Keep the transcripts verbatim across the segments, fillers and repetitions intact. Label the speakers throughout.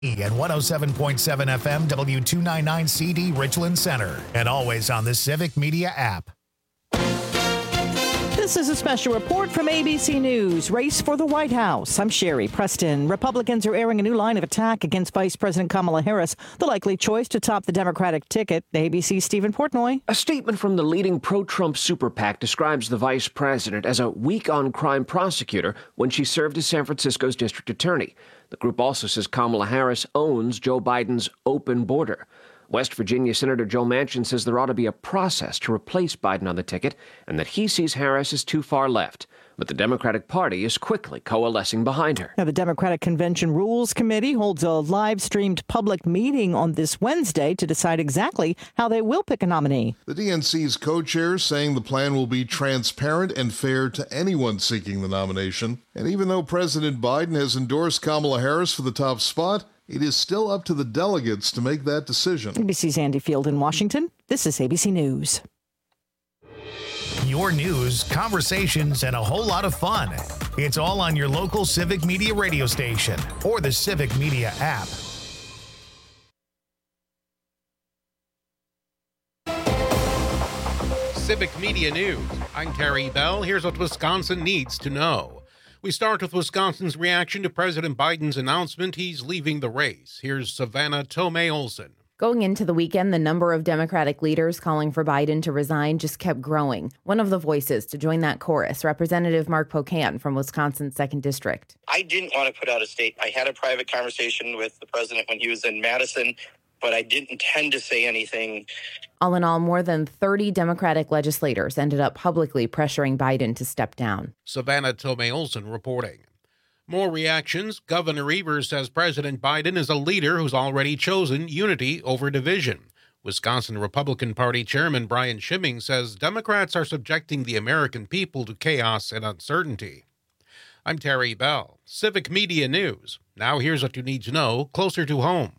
Speaker 1: And one oh seven point seven F M, W two ninety-nine C D, Richland Center. And always on the Civic Media app.
Speaker 2: This is a special report from A B C News. Race for the White House. I'm Sherry Preston. Republicans are airing a new line of attack against Vice President Kamala Harris, the likely choice to top the Democratic ticket. A B C's Stephen Portnoy.
Speaker 3: A statement from the leading pro-Trump super PAC describes the vice president as a weak-on-crime prosecutor when she served as San Francisco's district attorney. The group also says Kamala Harris owns Joe Biden's open border. West Virginia Senator Joe Manchin says there ought to be a process to replace Biden on the ticket and that he sees Harris as too far left. But the Democratic Party is quickly coalescing behind her.
Speaker 2: Now, the Democratic Convention Rules Committee holds a live-streamed public meeting on this Wednesday to decide exactly how they will pick a nominee.
Speaker 4: The D N C's co-chair saying the plan will be transparent and fair to anyone seeking the nomination. And even though President Biden has endorsed Kamala Harris for the top spot, it is still up to the delegates to make that decision.
Speaker 2: A B C's Andy Field in Washington. This is A B C News.
Speaker 1: Your news, conversations, and a whole lot of fun. It's all on your local Civic Media radio station or the Civic Media app.
Speaker 5: Civic Media News. I'm Terry Bell. Here's what Wisconsin needs to know. We start with Wisconsin's reaction to President Biden's announcement he's leaving the race. Here's Savannah Tomei-Olson.
Speaker 6: Going into the weekend, the number of Democratic leaders calling for Biden to resign just kept growing. One of the voices to join that chorus, Representative Mark Pocan from Wisconsin's second District.
Speaker 7: I didn't want to put out a statement. I had a private conversation with the president when he was in Madison, but I didn't intend to say anything.
Speaker 6: All in all, more than thirty Democratic legislators ended up publicly pressuring Biden to step down.
Speaker 5: Savannah Tomei-Olson reporting. More reactions. Governor Evers says President Biden is a leader who's already chosen unity over division. Wisconsin Republican Party Chairman Brian Schimming says Democrats are subjecting the American people to chaos and uncertainty. I'm Terry Bell, Civic Media News. Now here's what you need to know closer to home.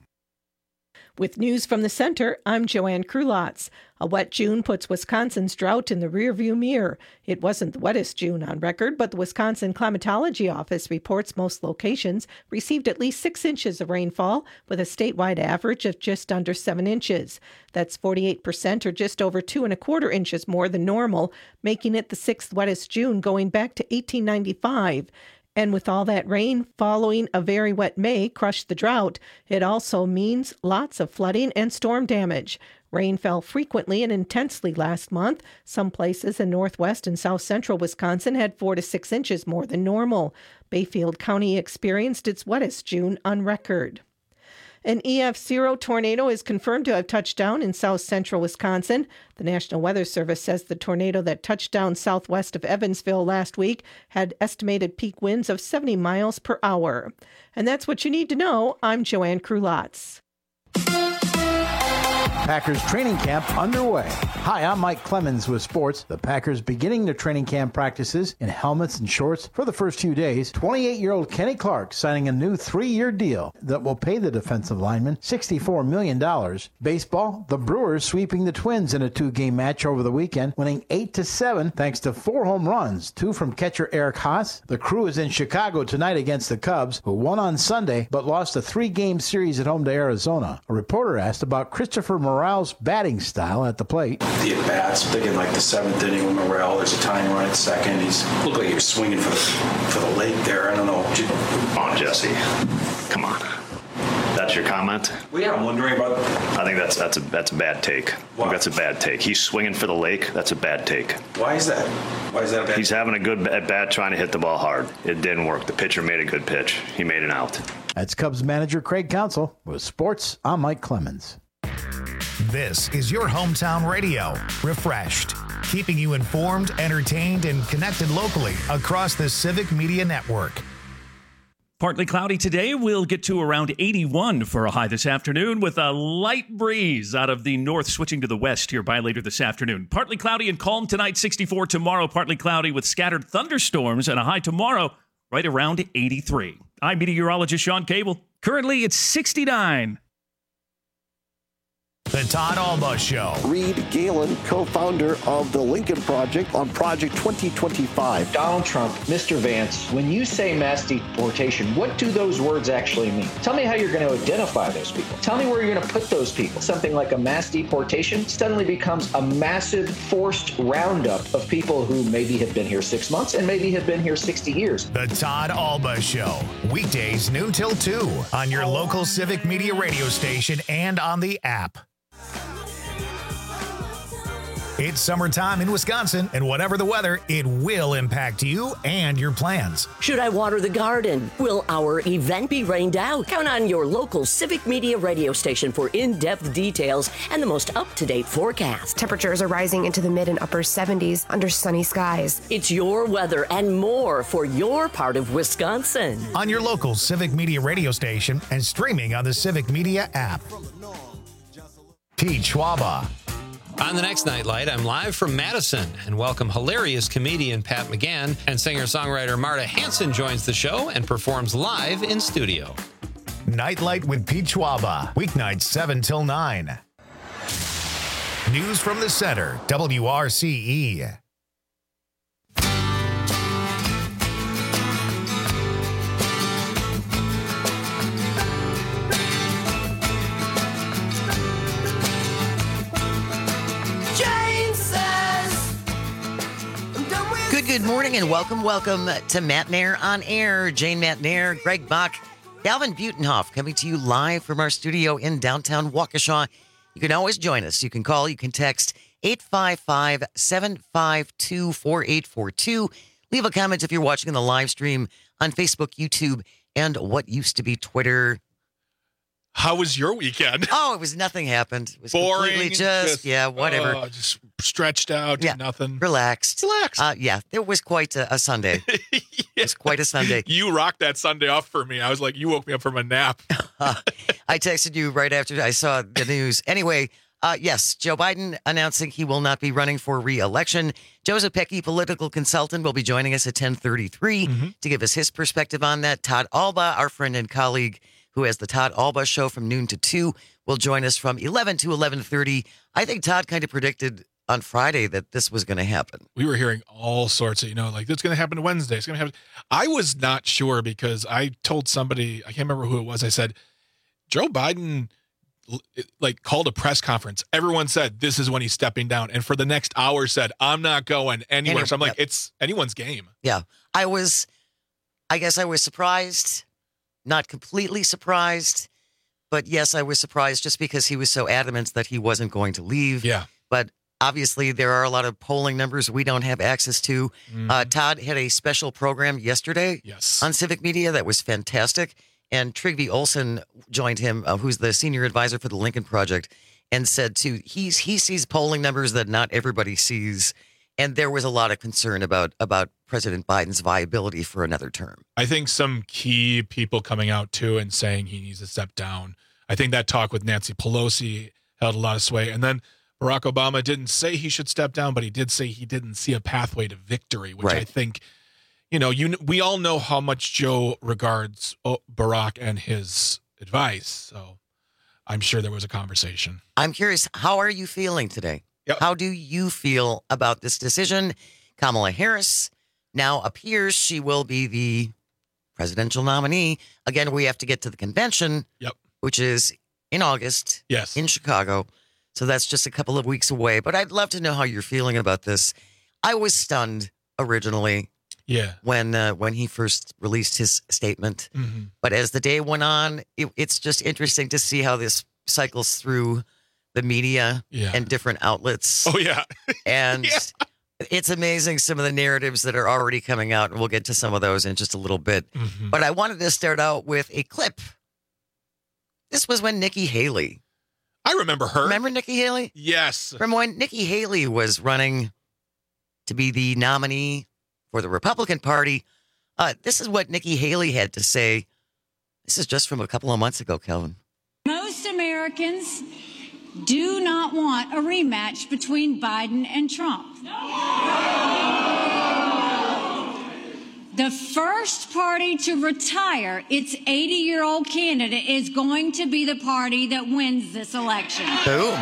Speaker 8: With news from the center, I'm Joanne Krulotz. A wet June puts Wisconsin's drought in the rearview mirror. It wasn't the wettest June on record, but the Wisconsin Climatology Office reports most locations received at least six inches of rainfall, with a statewide average of just under seven inches. That's forty-eight percent, or just over two and a quarter inches more than normal, making it the sixth wettest June going back to eighteen ninety-five. And with all that rain following a very wet May crushed the drought, it also means lots of flooding and storm damage. Rain fell frequently and intensely last month. Some places in northwest and south central Wisconsin had four to six inches more than normal. Bayfield County experienced its wettest June on record. An E F zero tornado is confirmed to have touched down in south central Wisconsin. The National Weather Service says the tornado that touched down southwest of Evansville last week had estimated peak winds of seventy miles per hour. And that's what you need to know. I'm Joanne Krulotz.
Speaker 9: Packers training camp underway. Hi, I'm Mike Clemens with sports. The Packers beginning their training camp practices in helmets and shorts for the first few days. twenty-eight-year-old Kenny Clark signing a new three-year deal that will pay the defensive lineman sixty-four million dollars. Baseball, the Brewers sweeping the Twins in a two-game match over the weekend, winning eight to seven thanks to four home runs, two from catcher Eric Haas. The Crew is in Chicago tonight against the Cubs, who won on Sunday but lost a three-game series at home to Arizona. A reporter asked about Christopher Morale's batting style at the plate.
Speaker 10: The at-bats, thinking like the seventh inning with Morale, there's a tying run at second. He's looked like he was swinging for the, for the lake there. I don't know.
Speaker 11: Come on, Jesse. Come on. That's your comment?
Speaker 10: Well, yeah, I'm wondering about...
Speaker 11: I think that's that's a that's a bad take. Why? I think that's a bad take. He's swinging for the lake. That's a bad take.
Speaker 10: Why is that? Why is that a bad
Speaker 11: He's having a good at-bat trying to hit the ball hard. It didn't work. The pitcher made a good pitch. He made an out.
Speaker 9: That's Cubs manager Craig Counsell. With sports, I'm Mike Clemens.
Speaker 1: This is your hometown radio, Refreshed, keeping you informed, entertained, and connected locally across the Civic Media Network.
Speaker 12: Partly cloudy today. We'll get to around eighty-one for a high this afternoon with a light breeze out of the north switching to the west here by later this afternoon. Partly cloudy and calm tonight, sixty-four tomorrow. Partly cloudy with scattered thunderstorms and a high tomorrow right around eighty-three. I'm meteorologist Sean Cable. Currently, it's sixty-nine.
Speaker 1: The Todd Alba Show.
Speaker 13: Reed Galen, co-founder of the Lincoln Project on Project twenty twenty-five.
Speaker 14: Donald Trump, Mister Vance, when you say mass deportation, what do those words actually mean? Tell me how you're going to identify those people. Tell me where you're going to put those people. Something like a mass deportation suddenly becomes a massive forced roundup of people who maybe have been here six months and maybe have been here sixty years.
Speaker 1: The Todd Alba Show. Weekdays noon till two on your local Civic Media radio station and on the app. It's summertime in Wisconsin, and whatever the weather, it will impact you and your plans.
Speaker 15: Should I water the garden? Will our event be rained out? Count on your local Civic Media radio station for in-depth details and the most up-to-date forecast.
Speaker 16: Temperatures are rising into the mid and upper seventies under sunny skies.
Speaker 15: It's your weather and more for your part of Wisconsin.
Speaker 1: On your local Civic Media radio station and streaming on the Civic Media app. Pete Schwaba.
Speaker 17: On the next Nightlight, I'm live from Madison and welcome hilarious comedian Pat McGann, and singer-songwriter Marta Hanson joins the show and performs live in studio.
Speaker 1: Nightlight with Pete Schwaba, weeknights seven till nine. News from the center, W R C E.
Speaker 18: Good, good morning and welcome, welcome to Matt Nair on Air. Jane Matt Nair, Greg Bach, Calvin Butenhoff coming to you live from our studio in downtown Waukesha. You can always join us. You can call, you can text eight five five, seven five two, four eight four two. Leave a comment if you're watching on the live stream on Facebook, YouTube, and what used to be Twitter.
Speaker 19: How was your weekend?
Speaker 18: Oh, it was nothing happened. It was
Speaker 19: boring.
Speaker 18: Completely just, just yeah, whatever.
Speaker 19: Uh, just stretched out,
Speaker 18: yeah,
Speaker 19: nothing.
Speaker 18: Relaxed.
Speaker 19: Relaxed.
Speaker 18: Uh, yeah, it was quite a, a Sunday. yeah. It was quite a Sunday.
Speaker 19: You rocked that Sunday off for me. I was like, you woke me up from a nap.
Speaker 18: uh, I texted you right after I saw the news. Anyway, uh, yes, Joe Biden announcing he will not be running for re-election. Joseph Pecky, political consultant, will be joining us at ten thirty-three mm-hmm. to give us his perspective on that. Todd Alba, our friend and colleague, who has the Todd Alba Show from noon to two, will join us from eleven to eleven thirty. I think Todd kind of predicted on Friday that this was going to happen.
Speaker 19: We were hearing all sorts of, you know, like, it's going to happen Wednesday. It's going to happen. I was not sure because I told somebody, I can't remember who it was. I said, Joe Biden, like, called a press conference. Everyone said, this is when he's stepping down. And for the next hour said, I'm not going anywhere. Any, so I'm like, yep. It's anyone's game.
Speaker 18: Yeah. I was, I guess I was surprised. Not completely surprised, but yes, I was surprised just because he was so adamant that he wasn't going to leave.
Speaker 19: Yeah.
Speaker 18: But obviously, there are a lot of polling numbers we don't have access to. Mm-hmm. Uh, Todd had a special program yesterday
Speaker 19: yes.
Speaker 18: on Civic Media that was fantastic. And Trygve Olsen joined him, uh, who's the senior advisor for the Lincoln Project, and said, too, he's, he sees polling numbers that not everybody sees. And there was a lot of concern about about President Biden's viability for another term.
Speaker 19: I think some key people coming out, too, and saying he needs to step down. I think that talk with Nancy Pelosi held a lot of sway. And then Barack Obama didn't say he should step down, but he did say he didn't see a pathway to victory, which
Speaker 18: right.
Speaker 19: I think, you know, you we all know how much Joe regards Barack and his advice. So I'm sure there was a conversation.
Speaker 18: I'm curious, how are you feeling today?
Speaker 19: Yep.
Speaker 18: How do you feel about this decision? Kamala Harris now appears she will be the presidential nominee. Again, we have to get to the convention,
Speaker 19: yep.
Speaker 18: which is in August
Speaker 19: yes.
Speaker 18: in Chicago. So that's just a couple of weeks away. But I'd love to know how you're feeling about this. I was stunned originally
Speaker 19: yeah.
Speaker 18: when uh, when he first released his statement.
Speaker 19: Mm-hmm.
Speaker 18: But as the day went on, it, it's just interesting to see how this cycles through the media
Speaker 19: yeah.
Speaker 18: and different outlets.
Speaker 19: Oh, yeah.
Speaker 18: And
Speaker 19: yeah.
Speaker 18: it's amazing some of the narratives that are already coming out, and we'll get to some of those in just a little bit.
Speaker 19: Mm-hmm.
Speaker 18: But I wanted to start out with a clip. This was when Nikki Haley.
Speaker 19: I remember her.
Speaker 18: Remember Nikki Haley?
Speaker 19: Yes.
Speaker 18: From when Nikki Haley was running to be the nominee for the Republican Party. Uh, this is what Nikki Haley had to say. This is just from a couple of months ago, Kelvin.
Speaker 20: Most Americans do not want a rematch between Biden and Trump. The first party to retire its eighty-year-old candidate is going to be the party that wins this election.
Speaker 18: Boom.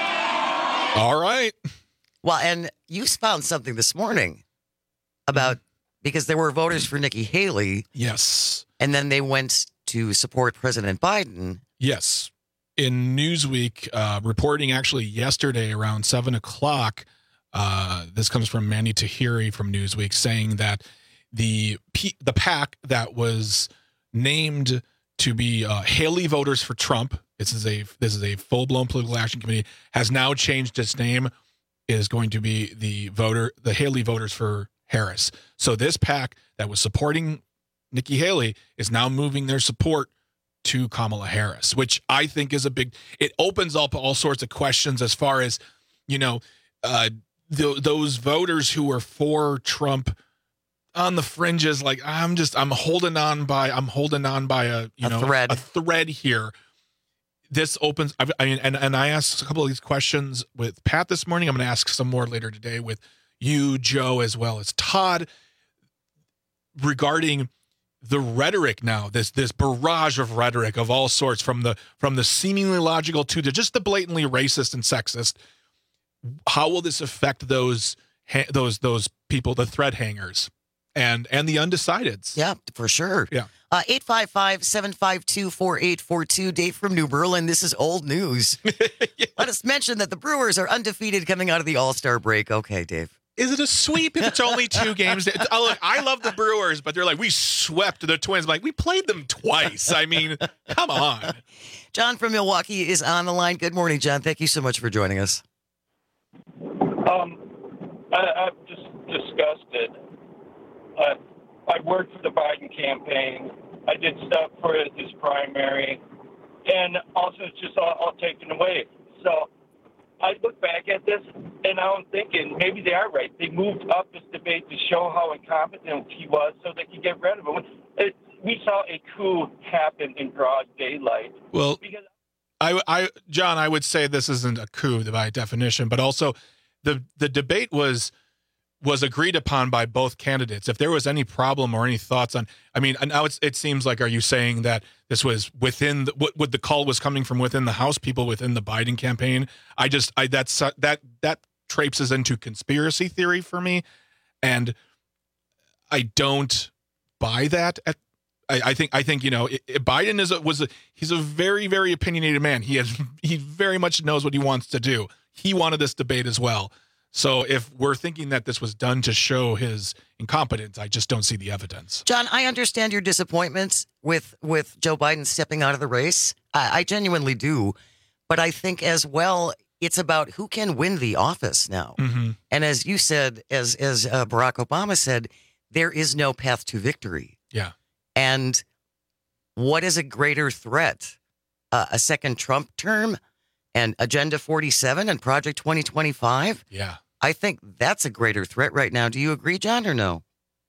Speaker 19: All right.
Speaker 18: Well, and you found something this morning about, because there were voters for Nikki Haley.
Speaker 19: Yes.
Speaker 18: And then they went to support President Biden.
Speaker 19: Yes. In Newsweek, uh, reporting actually yesterday around seven o'clock, uh, this comes from Manny Tahiri from Newsweek, saying that the P- the PAC that was named to be uh, Haley Voters for Trump, this is a this is a full-blown political action committee, has now changed its name. It is going to be the voter, the Haley Voters for Harris. So this PAC that was supporting Nikki Haley is now moving their support to Kamala Harris, which I think is a big, it opens up all sorts of questions as far as, you know, uh, th- those voters who were for Trump on the fringes, like I'm just, I'm holding on by, I'm holding on by a, you
Speaker 18: a
Speaker 19: know,
Speaker 18: thread.
Speaker 19: a thread here. This opens, I, I mean, and, and I asked a couple of these questions with Pat this morning. I'm going to ask some more later today with you, Joe, as well as Todd, regarding the rhetoric now, this this barrage of rhetoric of all sorts, from the from the seemingly logical to the just the blatantly racist and sexist. How will this affect those those those people, the thread hangers, and and the undecideds?
Speaker 18: Yeah, for sure.
Speaker 19: Yeah.
Speaker 18: Uh, eight five five, seven five two, four eight four two. Dave from New Berlin. This is old news. Yeah. Let us mention that the Brewers are undefeated coming out of the All-Star break. Okay, Dave.
Speaker 19: Is it a sweep if it's only two games? I love the Brewers, but they're like, we swept the Twins. I'm like, we played them twice. I mean, come on.
Speaker 18: John from Milwaukee is on the line. Good morning, John. Thank you so much for joining us.
Speaker 21: Um, I, I'm just disgusted. Uh, I worked for the Biden campaign. I did stuff for his primary. And also, it's just all, all taken away. So I look back at this, and now I'm thinking maybe they are right. They moved up this debate to show how incompetent he was so they could get rid of him. It, we saw a coup happen in broad daylight.
Speaker 19: Well,
Speaker 21: because
Speaker 19: I, I, John, I would say this isn't a coup by definition, but also the the debate was was agreed upon by both candidates. If there was any problem or any thoughts on, I mean, now it's, it seems like, are you saying that this was within, the, what, what the call was coming from within the House people within the Biden campaign? I just, I, that's, that, that traipses into conspiracy theory for me. And I don't buy that. At, I, I think, I think, you know, it, it, Biden is a, was a, he's a very, very opinionated man. He has, he very much knows what he wants to do. He wanted this debate as well. So if we're thinking that this was done to show his incompetence, I just don't see the evidence.
Speaker 18: John, I understand your disappointment with, with Joe Biden stepping out of the race. I, I genuinely do. But I think as well, it's about who can win the office now.
Speaker 19: Mm-hmm.
Speaker 18: And as you said, as, as uh, Barack Obama said, there is no path to victory.
Speaker 19: Yeah.
Speaker 18: And what is a greater threat? Uh, a second Trump term? And Agenda forty-seven and Project twenty twenty-five?
Speaker 19: Yeah.
Speaker 18: I think that's a greater threat right now. Do you agree, John, or no?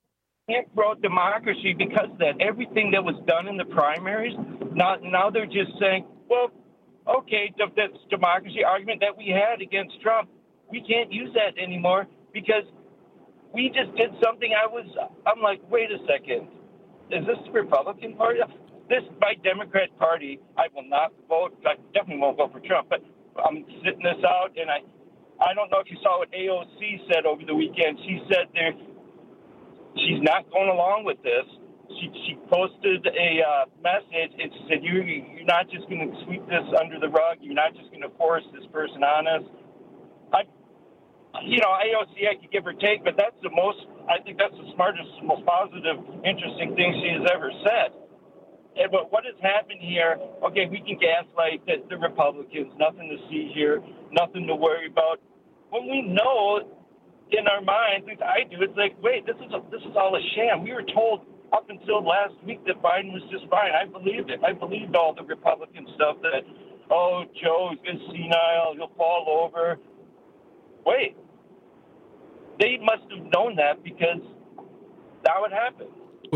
Speaker 21: It brought democracy because that everything that was done in the primaries, now, now they're just saying, well, okay, that's democracy argument that we had against Trump. We can't use that anymore because we just did something. I was, I'm like, wait a second. Is this the Republican Party? This, my Democrat Party, I will not vote. I definitely won't vote for Trump, but I'm sitting this out, and I I don't know if you saw what A O C said over the weekend. She said there she's not going along with this. She she posted a uh, message, and she said, you, you're not just going to sweep this under the rug. You're not just going to force this person on us. I, you know, A O C, I could give or take, but that's the most, I think that's the smartest, most positive, interesting thing she has ever said. And but what has happened here, okay, we can gaslight the, the Republicans, nothing to see here, nothing to worry about. When we know in our minds, at least I do, it's like, wait, this is a, this is all a sham. We were told up until last week that Biden was just fine. I believed it. I believed all the Republican stuff that, oh, Joe is senile, he'll fall over. Wait, they must have known that because that would happen.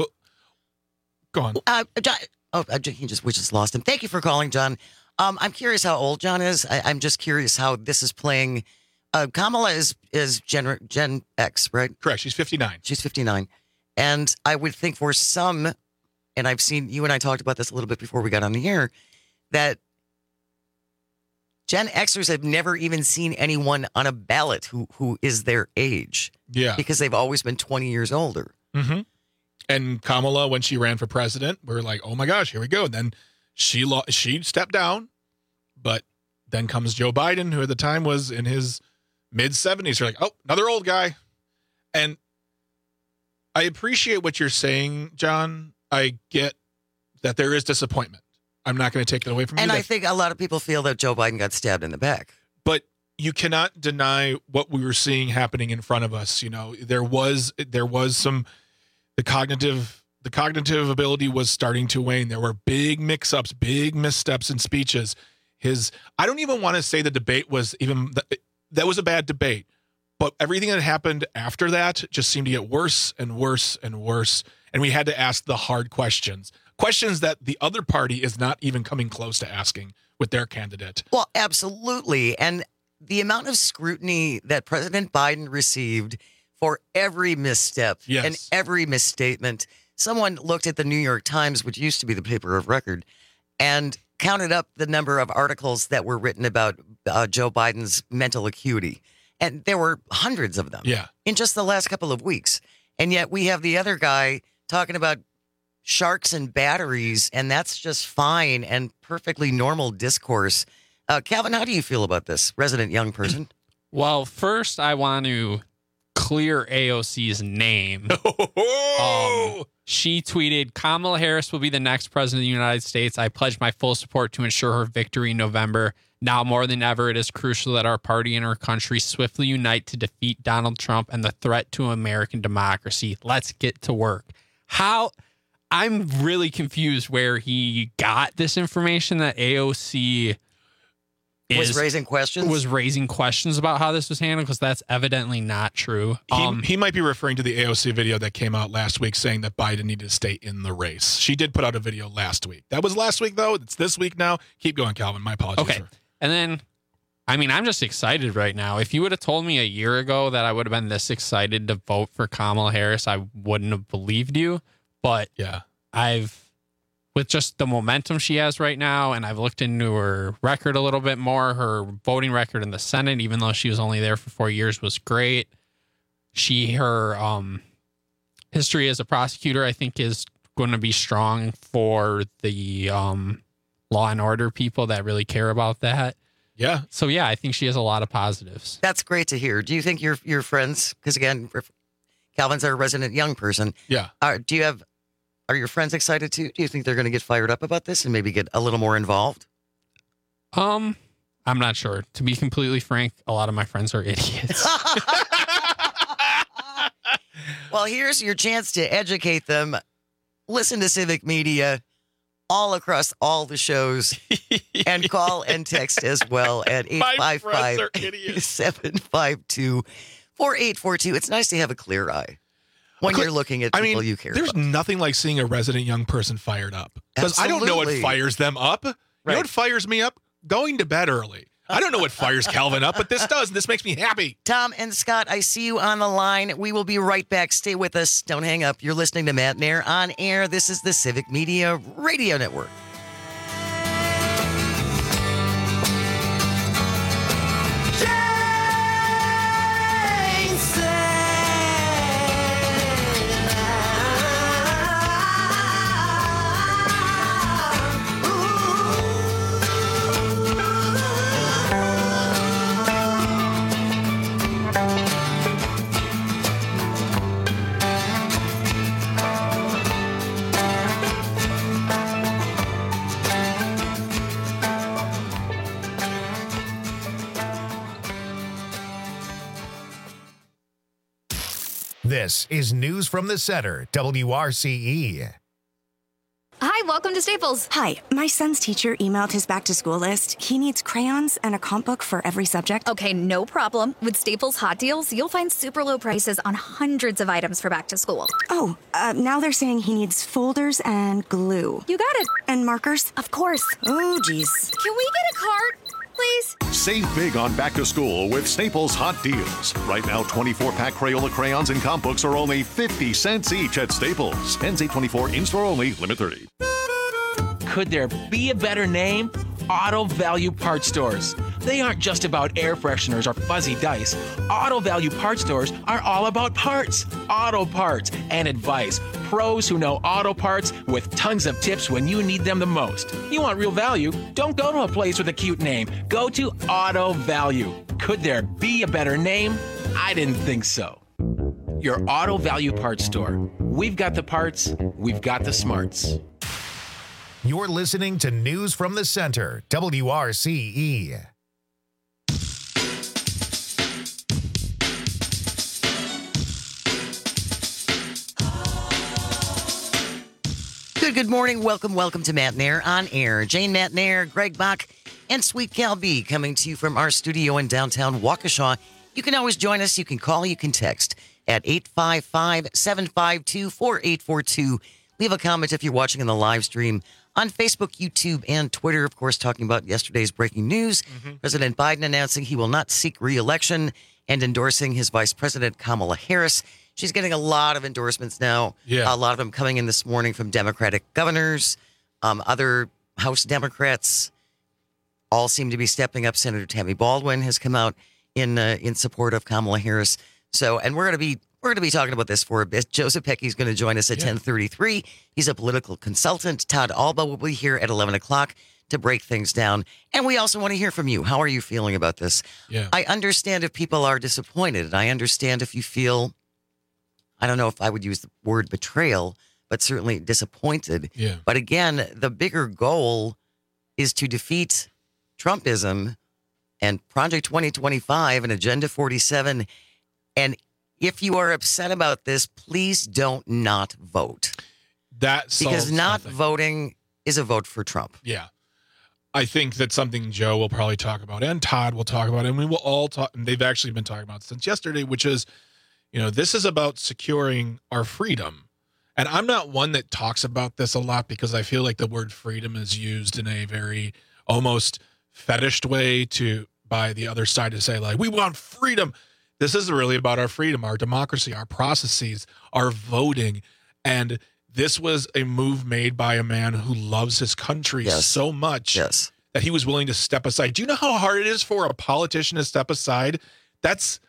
Speaker 19: Go on.
Speaker 18: Uh, John, oh, he just we just lost him. Thank you for calling, John. Um, I'm curious how old John is. I, I'm just curious how this is playing. Uh, Kamala is is Gen Gen X, right?
Speaker 19: Correct. She's fifty-nine.
Speaker 18: She's fifty-nine, And I would think for some, and I've seen, you and I talked about this a little bit before we got on the air, that Gen Xers have never even seen anyone on a ballot who who is their age.
Speaker 19: Yeah.
Speaker 18: Because they've always been twenty years older.
Speaker 19: Mm-hmm. And Kamala, when she ran for president, we were like, oh my gosh, here we go. And then she lo- she stepped down, but then comes Joe Biden, who at the time was in his mid-seventies. You're like, oh, another old guy. And I appreciate what you're saying, John. I get that there is disappointment. I'm not going to take that away from you.
Speaker 18: And I
Speaker 19: That-
Speaker 18: think a lot of people feel that Joe Biden got stabbed in the back.
Speaker 19: But you cannot deny what we were seeing happening in front of us. You know, there was there was some the cognitive the cognitive ability was starting to wane. There were big mix-ups, big missteps in speeches. His I don't even want to say the debate was even that was a bad debate. But everything that happened after that just seemed to get worse and worse and worse. And we had to ask the hard questions, questions that the other party is not even coming close to asking with their candidate.
Speaker 18: Well, absolutely. And the amount of scrutiny that President Biden received for every misstep
Speaker 19: Yes.
Speaker 18: and every misstatement. Someone looked at the New York Times, which used to be the paper of record, and counted up the number of articles that were written about uh, Joe Biden's mental acuity. And there were hundreds of them
Speaker 19: Yeah.
Speaker 18: in just the last couple of weeks. And yet we have the other guy talking about sharks and batteries, and that's just fine and perfectly normal discourse. Uh, Calvin, how do you feel about this, resident young person?
Speaker 3: Well, first, I want to clear A O C's name. um, she tweeted, Kamala Harris will be the next president of the United States. I pledge my full support to ensure her victory in November. Now more than ever, it is crucial that our party and our country swiftly unite to defeat Donald Trump and the threat to American democracy. Let's get to work. How? I'm really confused where he got this information that A O C is,
Speaker 18: Was raising questions?
Speaker 3: Was raising questions about how this was handled, because that's evidently not true. Um,
Speaker 19: He, he might be referring to the A O C video that came out last week saying that Biden needed to stay in the race. She did put out a video last week. That was last week, though. It's this week now. Keep going, Calvin. My apologies.
Speaker 3: Okay. And then, I mean, I'm just excited right now. If you would have told me a year ago that I would have been this excited to vote for Kamala Harris, I wouldn't have believed you. But
Speaker 19: yeah,
Speaker 3: I've, with just the momentum she has right now, and I've looked into her record a little bit more, her voting record in the Senate, even though she was only there for four years, was great. She, her um, history as a prosecutor, I think, is going to be strong for the um, law and order people that really care about that.
Speaker 19: Yeah.
Speaker 3: So, yeah, I think she has a lot of positives.
Speaker 18: That's great to hear. Do you think your your friends, because again, Calvin's our resident young person.
Speaker 19: Yeah.
Speaker 18: Are, do you have, are your friends excited too? Do you think they're going to get fired up about this and maybe get a little more involved?
Speaker 3: Um, I'm not sure. To be completely frank, a lot of my friends are idiots.
Speaker 18: Well, here's your chance to educate them. Listen to Civic Media all across all the shows and call and text as well at eight five five, seven five two, four eight four two. It's nice to have a clear eye when
Speaker 19: Clear-
Speaker 18: you're looking at
Speaker 19: I
Speaker 18: people
Speaker 19: mean,
Speaker 18: you care
Speaker 19: there's
Speaker 18: about.
Speaker 19: nothing like seeing a resident young person fired up. Because I don't know what
Speaker 18: Absolutely.
Speaker 19: fires them up. You know what fires me up? Going to bed early. I don't know what fires Calvin up, but this does. This makes me happy.
Speaker 18: Tom and Scott, I see you on the line. We will be right back. Stay with us. Don't hang up. You're listening to Matt Nair on air. This is the Civic Media Radio Network.
Speaker 1: This is News from the Center, W R C E.
Speaker 22: Hi, welcome to Staples.
Speaker 23: Hi, my son's teacher emailed his back to school list. He needs crayons and a comp book for every subject.
Speaker 22: Okay, no problem. With Staples Hot Deals, you'll find super low prices on hundreds of items for back to school.
Speaker 23: Oh, uh, now they're saying he needs folders and glue.
Speaker 22: You got it.
Speaker 23: And markers?
Speaker 22: Of course.
Speaker 23: Oh, geez.
Speaker 22: Can we get a card, please?
Speaker 2: Save big on back to school with Staples Hot Deals. Right now, twenty-four pack Crayola crayons and comp books are only fifty cents each at Staples. Ends eight twenty-four, in-store only, limit thirty.
Speaker 4: Could there be a better name? Auto Value Parts Stores. They aren't just about air fresheners or fuzzy dice. Auto Value Parts Stores are all about parts, auto parts, and advice. Pros who know auto parts with tons of tips when you need them the most. You want real value? Don't go to a place with a cute name. Go to Auto Value. Could there be a better name? I didn't think so. Your Auto Value Parts Store. We've got the parts, we've got the smarts.
Speaker 1: You're listening to News from the Center, W R C E.
Speaker 18: Good, good morning. Welcome, welcome to Matt Nair on Air. Jane Matt Nair, Greg Bach, and Sweet Cal B coming to you from our studio in downtown Waukesha. You can always join us. You can call, you can text at eight five five, seven five two, four eight four two. Leave a comment if you're watching in the live stream on Facebook, YouTube, and Twitter. Of course, talking about yesterday's breaking news. Mm-hmm. President Biden announcing he will not seek re-election and endorsing his Vice President Kamala Harris. She's getting a lot of endorsements now.
Speaker 19: Yeah.
Speaker 18: A lot of them coming in this morning from Democratic governors, um, other House Democrats. All seem to be stepping up. Senator Tammy Baldwin has come out in uh, in support of Kamala Harris. So, and we're going to be we're going to be talking about this for a bit. Joseph Pecky is going to join us at yeah. ten thirty-three. He's a political consultant. Todd Alba will be here at eleven o'clock to break things down. And we also want to hear from you. How are you feeling about this?
Speaker 19: Yeah.
Speaker 18: I understand if people are disappointed, and I understand if you feel, I don't know if I would use the word betrayal, but certainly disappointed.
Speaker 19: Yeah.
Speaker 18: But again, the bigger goal is to defeat Trumpism and Project twenty twenty-five and Agenda forty-seven. And if you are upset about this, please don't not vote.
Speaker 19: That
Speaker 18: because not
Speaker 19: something.
Speaker 18: voting is a vote for Trump.
Speaker 19: Yeah. I think that's something Joe will probably talk about and Todd will talk about, and we will all talk, and they've actually been talking about since yesterday, which is, you know, this is about securing our freedom. And I'm not one that talks about this a lot because I feel like the word freedom is used in a very almost fetished way to by the other side to say, like, we want freedom. This is really about our freedom, our democracy, our processes, our voting. And this was a move made by a man who loves his country
Speaker 18: yes.
Speaker 19: so much
Speaker 18: yes.
Speaker 19: that he was willing to step aside. Do you know how hard it is for a politician to step aside? That's,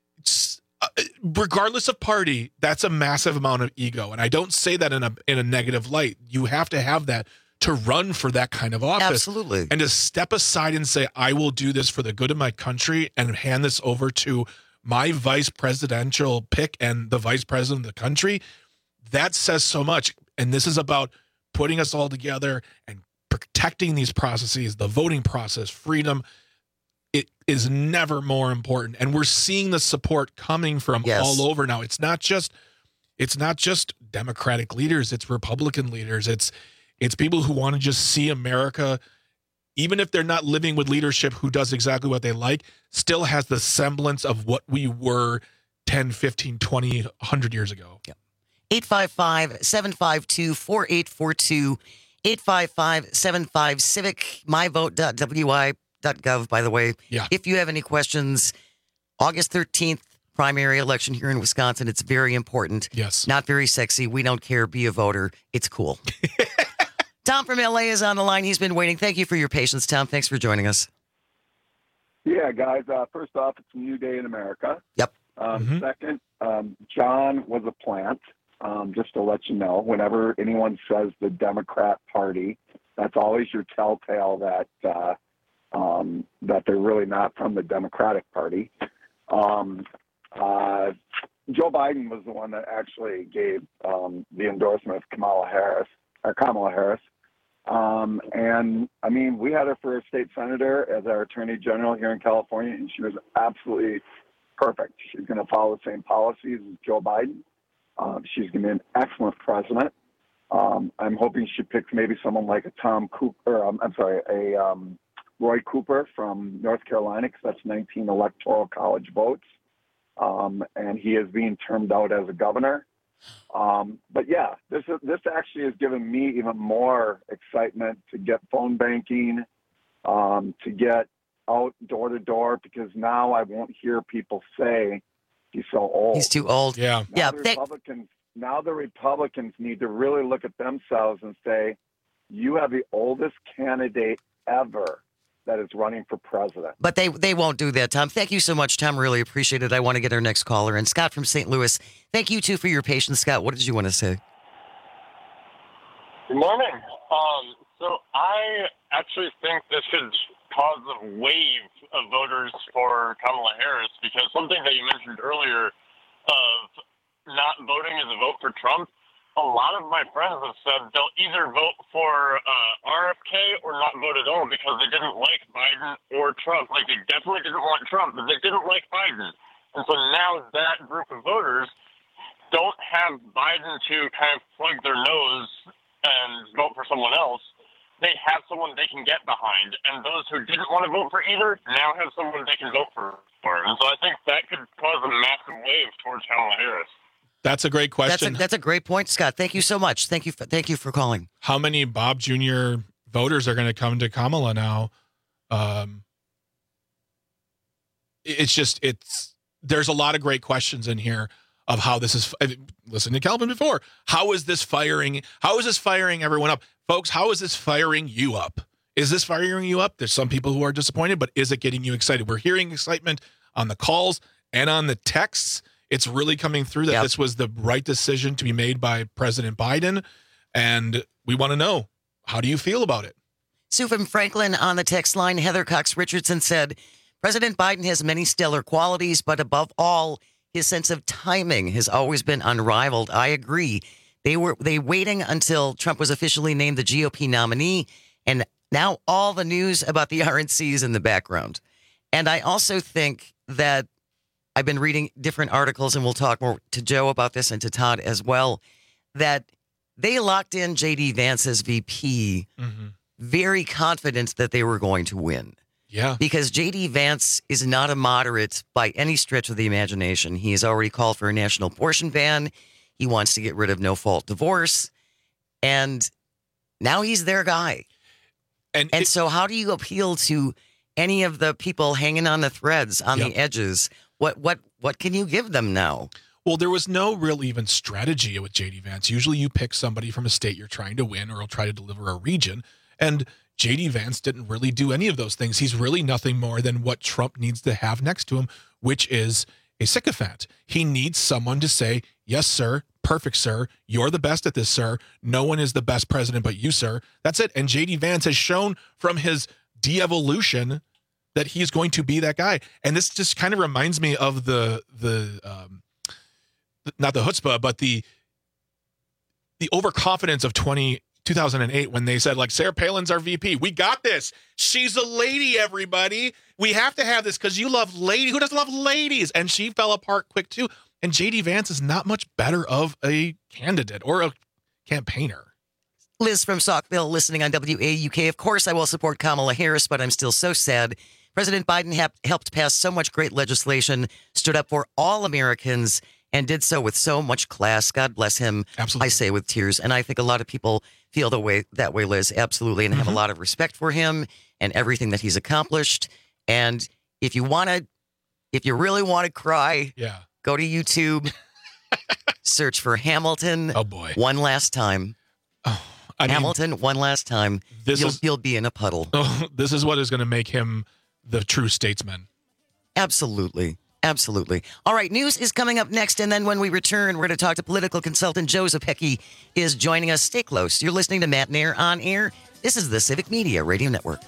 Speaker 19: uh, regardless of party, that's a massive amount of ego. And I don't say that in a in a negative light. You have to have that to run for that kind of office.
Speaker 18: Absolutely.
Speaker 19: And to step aside and say, I will do this for the good of my country and hand this over to my vice presidential pick and the vice president of the country, that says so much. And this is about putting us all together and protecting these processes, the voting process, freedom. It is never more important. And we're seeing the support coming from
Speaker 18: yes.
Speaker 19: all over now. It's not just, it's not just Democratic leaders, it's Republican leaders. It's, it's people who want to just see America, even if they're not living with leadership who does exactly what they like, still has the semblance of what we were ten, fifteen, twenty, one hundred years ago.
Speaker 18: Yeah. eight five five, seven five two, four eight four two, eight five five, seven five civic, my vote dot w i dot gov, by the way.
Speaker 19: Yeah.
Speaker 18: If you have any questions, August thirteenth, primary election here in Wisconsin. It's very important.
Speaker 19: Yes.
Speaker 18: Not very sexy. We don't care. Be a voter. It's cool. Tom from L A is on the line. He's been waiting. Thank you for your patience, Tom. Thanks for joining us.
Speaker 7: Yeah, guys. Uh, first off, it's a new day in America.
Speaker 18: Yep.
Speaker 7: Um,
Speaker 19: Mm-hmm.
Speaker 7: Second, um, John was a plant. Um, just to let you know, whenever anyone says the Democrat Party, that's always your telltale that uh, um, that they're really not from the Democratic Party. Um, uh, Joe Biden was the one that actually gave um, the endorsement of Kamala Harris, or Kamala Harris. Um, and I mean, we had her for a state senator as our attorney general here in California, and she was absolutely perfect. She's going to follow the same policies as Joe Biden. Um, she's going to be an excellent president. Um, I'm hoping she picks maybe someone like a Tom Cooper, um, I'm sorry, a um, Roy Cooper from North Carolina, because that's nineteen electoral college votes. Um, and he is being termed out as a governor. Um, but yeah, this is, this actually has given me even more excitement to get phone banking, um, to get out door to door because now I won't hear people say he's so old.
Speaker 18: He's too old.
Speaker 19: Yeah.
Speaker 7: Now
Speaker 18: Yeah.
Speaker 7: the
Speaker 18: Thank-
Speaker 7: Republicans, now the Republicans need to really look at themselves and say, you have the oldest candidate ever that is running for president.
Speaker 18: But they they won't do that, Tom. Thank you so much, Tom. Really appreciate it. I want to get our next caller. And Scott from Saint Louis, thank you, too, for your patience. Scott, what did you want to say?
Speaker 5: Good morning. Um, so I actually think this could cause a wave of voters for Kamala Harris because something that you mentioned earlier of not voting as a vote for Trump, a lot of my friends have said they'll either vote for uh, R F K or not vote at all because they didn't like Biden or Trump. Like, they definitely didn't want Trump, but they didn't like Biden. And so now that group of voters don't have Biden to kind of plug their nose and vote for someone else. They have someone they can get behind. And those who didn't want to vote for either now have someone they can vote for. And so I think that could cause a massive wave towards Kamala Harris.
Speaker 19: That's a great question.
Speaker 18: That's a, that's a great point, Scott. Thank you so much. Thank you. For, thank you for calling.
Speaker 19: How many Bob Junior voters are going to come to Kamala now? Um, it's just, it's, there's a lot of great questions in here of how this is. Listen to Calvin before. How is this firing? How is this firing everyone up? Folks, how is this firing you up? Is this firing you up? There's some people who are disappointed, but is it getting you excited? We're hearing excitement on the calls and on the texts. It's really coming through that yep. this was the right decision to be made by President Biden. And we want to know, how do you feel about it?
Speaker 18: Sue from Franklin on the text line. Heather Cox Richardson said, President Biden has many stellar qualities, but above all, his sense of timing has always been unrivaled. I agree. They were they waiting until Trump was officially named the G O P nominee. And now all the news about the R N C is in the background. And I also think that I've been reading different articles, and we'll talk more to Joe about this and to Todd as well, that they locked in J D Vance as V P, mm-hmm. very confident that they were going to win.
Speaker 19: Yeah.
Speaker 18: Because J D Vance is not a moderate by any stretch of the imagination. He has already called for a national abortion ban. He wants to get rid of no-fault divorce. And now he's their guy. And, and it, so how do you appeal to any of the people hanging on the threads, on yep. the edges? What what what can you give them now?
Speaker 19: Well, there was no real even strategy with J D Vance. Usually you pick somebody from a state you're trying to win or will try to deliver a region. And J D Vance didn't really do any of those things. He's really nothing more than what Trump needs to have next to him, which is a sycophant. He needs someone to say, yes, sir, perfect, sir. You're the best at this, sir. No one is the best president but you, sir. That's it. And J D Vance has shown from his de-evolution that he's going to be that guy. And this just kind of reminds me of the, the um, not the chutzpah, but the the overconfidence of twenty, two thousand eight when they said, like, Sarah Palin's our V P. We got this. She's a lady, everybody. We have to have this because you love lady. Who doesn't love ladies? And she fell apart quick, too. And J D Vance is not much better of a candidate or a campaigner.
Speaker 18: Liz from Saukville listening on W A U K. Of course, I will support Kamala Harris, but I'm still so sad. President Biden ha- helped pass so much great legislation, stood up for all Americans, and did so with so much class. God bless him.
Speaker 19: Absolutely.
Speaker 18: I say with tears. And I think a lot of people feel the way that way, Liz. Absolutely. And mm-hmm. have a lot of respect for him and everything that he's accomplished. And if you want to, if you really want to cry,
Speaker 19: yeah,
Speaker 18: go to YouTube, search for Hamilton.
Speaker 19: Oh, boy.
Speaker 18: One last time.
Speaker 19: Oh, I
Speaker 18: Hamilton,
Speaker 19: mean,
Speaker 18: one last time.
Speaker 19: This
Speaker 18: you'll,
Speaker 19: is,
Speaker 18: you'll be in a puddle.
Speaker 19: Oh, this is what is going to make him the true statesman.
Speaker 18: Absolutely. Absolutely. All right, news is coming up next, and then when we return, we're going to talk to political consultant Joe Zepecki is joining us. Stay close. You're listening to Matt and Air on Air. This is the Civic Media Radio Network.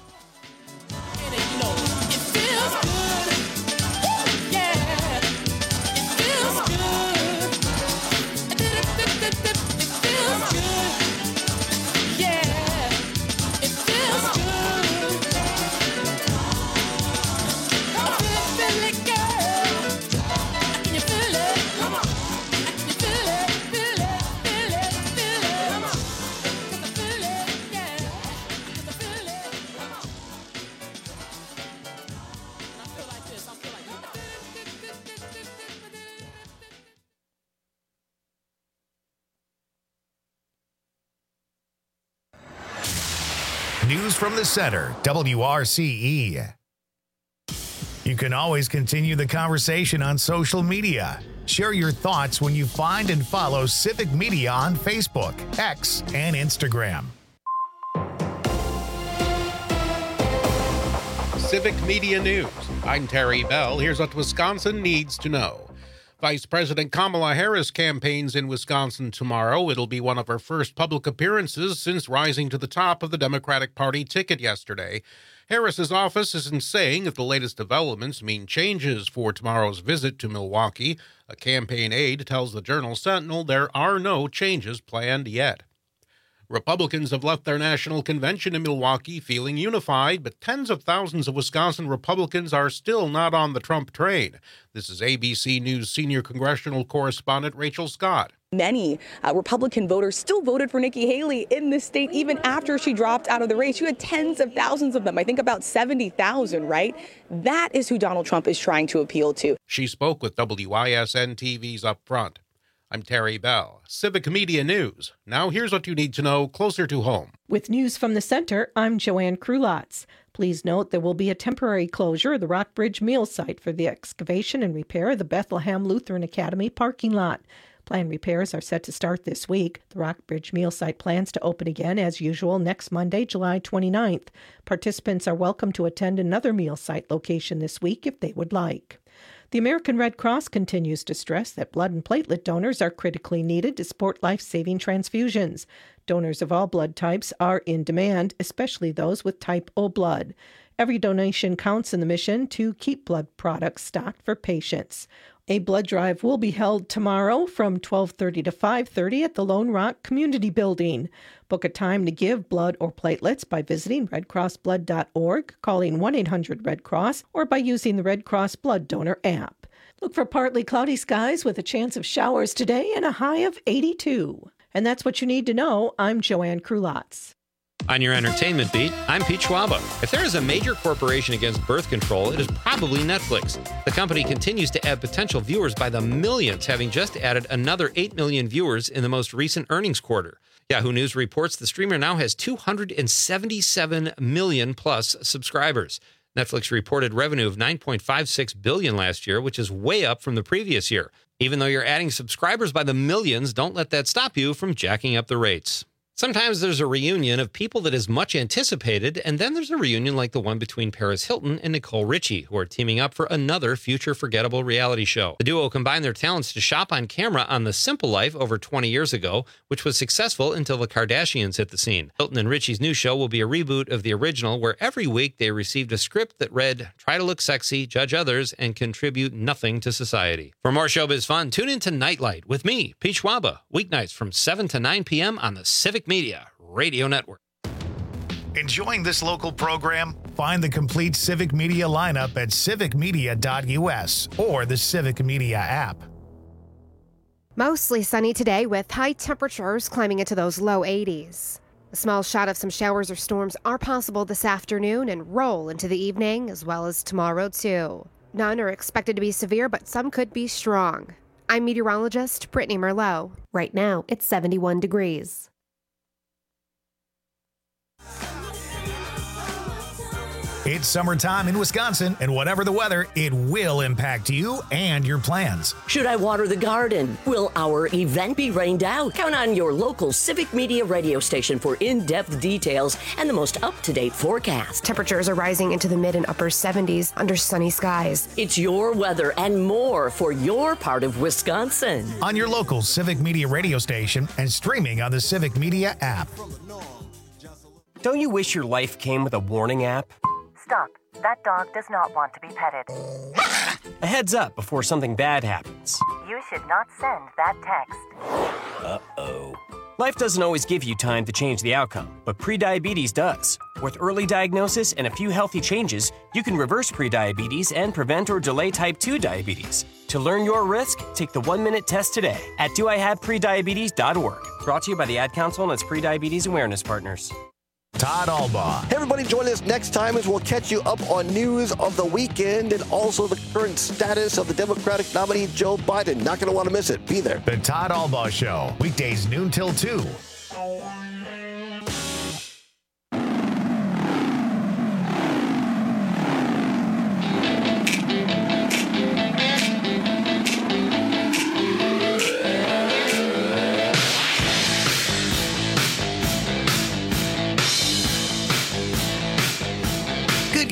Speaker 1: News from the center, W R C E. You can always continue the conversation on social media. Share your thoughts when you find and follow Civic Media on Facebook, X, and Instagram.
Speaker 6: Civic Media News. I'm Terry Bell. Here's what Wisconsin needs to know. Vice President Kamala Harris campaigns in Wisconsin tomorrow. It'll be one of her first public appearances since rising to the top of the Democratic Party ticket yesterday. Harris's office isn't saying if the latest developments mean changes for tomorrow's visit to Milwaukee. A campaign aide tells the Journal Sentinel there are no changes planned yet. Republicans have left their national convention in Milwaukee feeling unified, but tens of thousands of Wisconsin Republicans are still not on the Trump train. This is A B C News senior congressional correspondent Rachel Scott.
Speaker 8: Many uh, Republican voters still voted for Nikki Haley in this state even after she dropped out of the race. You had tens of thousands of them, I think about seventy thousand, right? That is who Donald Trump is trying to appeal to.
Speaker 6: She spoke with W I S N T V's Up Front. I'm Terry Bell, Civic Media News. Now here's what you need to know closer to home.
Speaker 10: With news from the center, I'm Joanne Krulotz. Please note there will be a temporary closure of the Rockbridge Meal site for the excavation and repair of the Bethlehem Lutheran Academy parking lot. Planned repairs are set to start this week. The Rockbridge Meal site plans to open again as usual next Monday, July twenty-ninth. Participants are welcome to attend another meal site location this week if they would like. The American Red Cross continues to stress that blood and platelet donors are critically needed to support life-saving transfusions. Donors of all blood types are in demand, especially those with type O blood. Every donation counts in the mission to keep blood products stocked for patients. A blood drive will be held tomorrow from twelve thirty to five thirty at the Lone Rock Community Building. Book a time to give blood or platelets by visiting red cross blood dot org, calling one eight hundred red cross, or by using the Red Cross Blood Donor app. Look for partly cloudy skies with a chance of showers today and a high of eighty-two. And that's what you need to know. I'm Joanne Krulotz.
Speaker 17: On your entertainment beat, I'm Pete Schwaba. If there is a major corporation against birth control, it is probably Netflix. The company continues to add potential viewers by the millions, having just added another eight million viewers in the most recent earnings quarter. Yahoo News reports the streamer now has two hundred seventy-seven million plus subscribers. Netflix reported revenue of nine point five six billion dollars last year, which is way up from the previous year. Even though you're adding subscribers by the millions, don't let that stop you from jacking up the rates. Sometimes there's a reunion of people that is much anticipated, and then there's a reunion like the one between Paris Hilton and Nicole Richie, who are teaming up for another future forgettable reality show. The duo combined their talents to shop on camera on The Simple Life over twenty years ago, which was successful until the Kardashians hit the scene. Hilton and Richie's new show will be a reboot of the original, where every week they received a script that read, "Try to look sexy, judge others, and contribute nothing to society." For more showbiz fun, tune in to Nightlight with me, Pete Schwaba, weeknights from seven to nine p.m. on the Civic Media Radio Network.
Speaker 1: Enjoying this local program? Find the complete Civic Media lineup at civic media dot u s or the Civic Media app.
Speaker 16: Mostly sunny today with high temperatures climbing into those low eighties. A small shot of some showers or storms are possible this afternoon and roll into the evening as well as tomorrow too. None are expected to be severe, but some could be strong. I'm meteorologist Brittany Merlot. Right now, it's seventy-one degrees.
Speaker 1: It's summertime in Wisconsin, and whatever the weather, it will impact you and your plans.
Speaker 15: Should I water the garden? Will our event be rained out? Count on your local Civic Media radio station for in-depth details and the most up-to-date forecast.
Speaker 16: Temperatures are rising into the mid and upper seventies under sunny skies.
Speaker 15: It's your weather and more for your part of Wisconsin.
Speaker 1: On your local Civic Media radio station and streaming on the Civic Media app.
Speaker 24: Don't you wish your life came with a warning app?
Speaker 25: Stop. That dog does not want to be petted.
Speaker 24: A heads up before something bad happens.
Speaker 25: You should not send that text.
Speaker 24: Uh-oh. Life doesn't always give you time to change the outcome, but prediabetes does. With early diagnosis and a few healthy changes, you can reverse prediabetes and prevent or delay type two diabetes. To learn your risk, take the one-minute test today at do I have prediabetes dot org. Brought to you by the Ad Council and its prediabetes awareness partners.
Speaker 1: Todd Albaugh.
Speaker 13: Hey everybody, join us next time as we'll catch you up on news of the weekend and also the current status of the Democratic nominee Joe Biden. Not going to want to miss it. Be there.
Speaker 1: The Todd Albaugh Show, weekdays noon till two.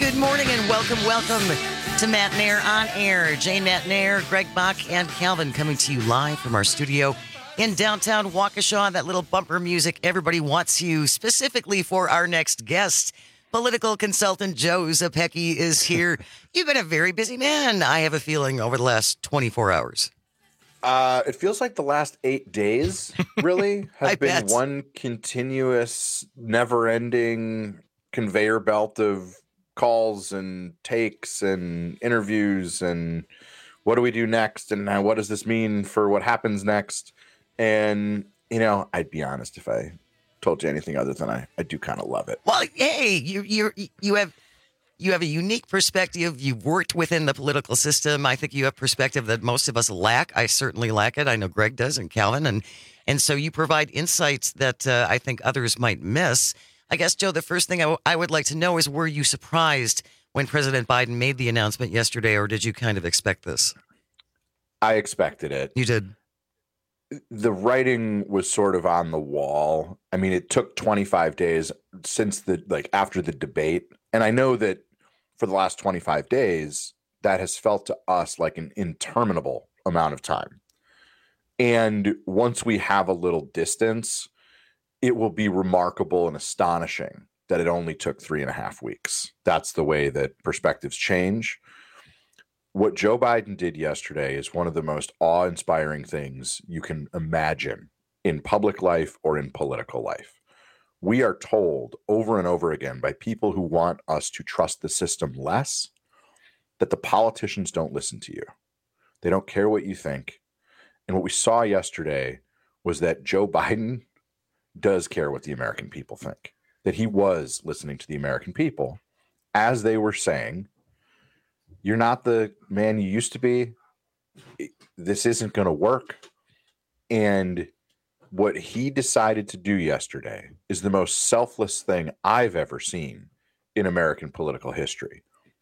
Speaker 18: Good morning and welcome, welcome to Matt Nair on Air. Jane Matt Nair, Greg Bach, and Calvin coming to you live from our studio in downtown Waukesha. That little bumper music everybody wants you, specifically for our next guest. Political consultant Joe Zepecki is here. You've been a very busy man, I have a feeling, over the last twenty-four hours.
Speaker 9: Uh, it feels like the last eight days, really, have been
Speaker 18: bet.
Speaker 9: one continuous, never-ending conveyor belt of calls and takes and interviews and what do we do next and now what does this mean for what happens next. And, you know, I'd be honest if I told you anything other than I, I do kind of love it.
Speaker 18: Well, hey, you you you have you have a unique perspective. You've worked within the political system. I think you have perspective that most of us lack. I certainly lack it. I know Greg does and Calvin. And, and so you provide insights that uh, I think others might miss. I guess, Joe, the first thing I, w- I would like to know is, were you surprised when President Biden made the announcement yesterday, or did you kind of expect this?
Speaker 9: I expected it.
Speaker 18: You did.
Speaker 9: The writing was sort of on the wall. I mean, it took twenty-five days since the, like, after the debate. And I know that for the last twenty-five days, that has felt to us like an interminable amount of time. And once we have a little distance, it will be remarkable and astonishing that it only took three and a half weeks. That's the way that perspectives change. What Joe Biden did yesterday is one of the most awe-inspiring things you can imagine in public life or in political life. We are told over and over again by people who want us to trust the system less that the politicians don't listen to you. They don't care what you think. And what we saw yesterday was that Joe Biden does care what the American people think, that he was listening to the American people as they were saying, you're not the man you used to be. This isn't going to work. And what he decided to do yesterday is the most selfless thing I've ever seen in American political history.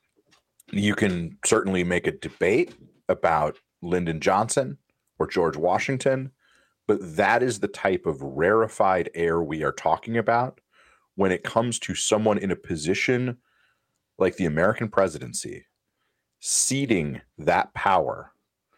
Speaker 9: You can certainly make a debate about Lyndon Johnson or George Washington, but that is the type of rarefied air we are talking about when it comes to someone in a position like the American presidency, ceding that power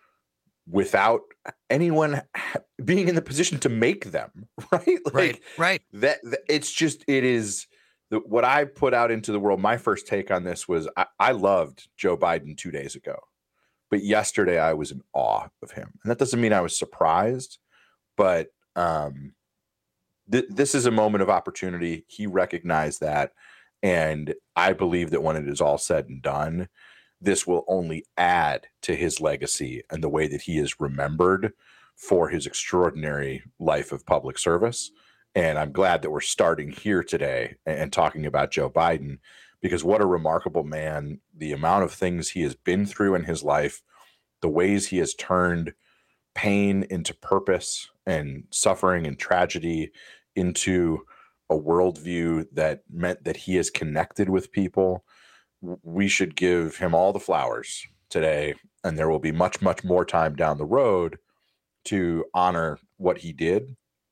Speaker 9: without anyone being in the position to make them, right? Like,
Speaker 18: right, right.
Speaker 9: That, that it's just, it is the, what I put out into the world. My first take on this was I, I loved Joe Biden two days ago, but yesterday I was in awe of him. And that doesn't mean I was surprised. But um, th- this is a moment of opportunity. He recognized that. And I believe that when it is all said and done, this will only add to his legacy and the way that he is remembered for his extraordinary life of public service. And I'm glad that we're starting here today and, and talking about Joe Biden, because what a remarkable man, the amount of things he has been through in his life, the ways he has turned pain into purpose and suffering and tragedy into a worldview that meant that he is connected with people. We should give him all the flowers today, and there will be much, much more time down the road to honor what he did.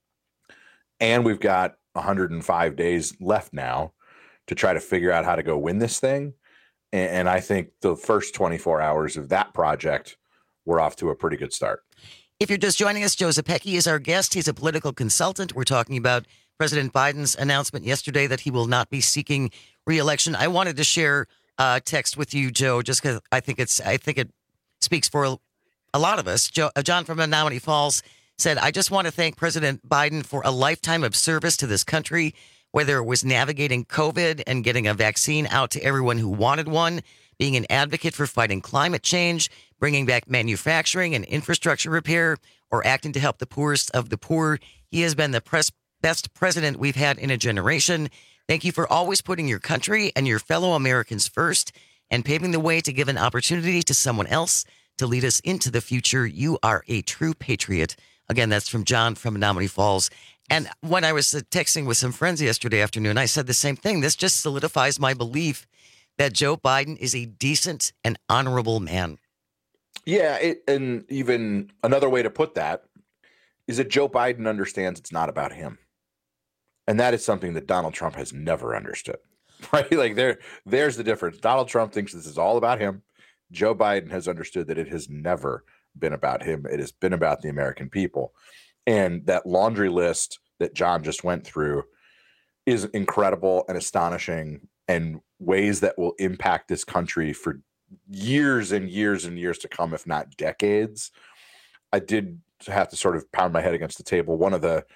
Speaker 9: And we've got one hundred five days left now to try to figure out how to go win this thing. And, and I think the first twenty-four hours of that project, we're off to a pretty good start.
Speaker 18: If you're just joining us, Joe Zepecki is our guest. He's a political consultant. We're talking about President Biden's announcement yesterday that he will not be seeking re-election. I wanted to share a text with you, Joe, just because I think it's I think it speaks for a, a lot of us. Joe, uh, John from Menominee Falls said, I just want to thank President Biden for a lifetime of service to this country, whether it was navigating COVID and getting a vaccine out to everyone who wanted one, being an advocate for fighting climate change, bringing back manufacturing and infrastructure repair, or acting to help the poorest of the poor. He has been the pres- best president we've had in a generation. Thank you for always putting your country and your fellow Americans first and paving the way to give an opportunity to someone else to lead us into the future. You are a true patriot. Again, that's from John from Menominee Falls. And when I was texting with some friends yesterday afternoon, I said the same thing. This just solidifies my belief that Joe Biden is a decent and honorable man.
Speaker 9: Yeah, it, and even another way to put that is that Joe Biden understands it's not about him. And that is something that Donald Trump has never understood. right? Like there, there's the difference. Donald Trump thinks this is all about him. Joe Biden has understood that it has never been about him. It has been about the American people. And that laundry list that John just went through is incredible and astonishing, and ways that will impact this country for years and years and years to come, if not decades. I did have to sort of pound my head against the table. One of the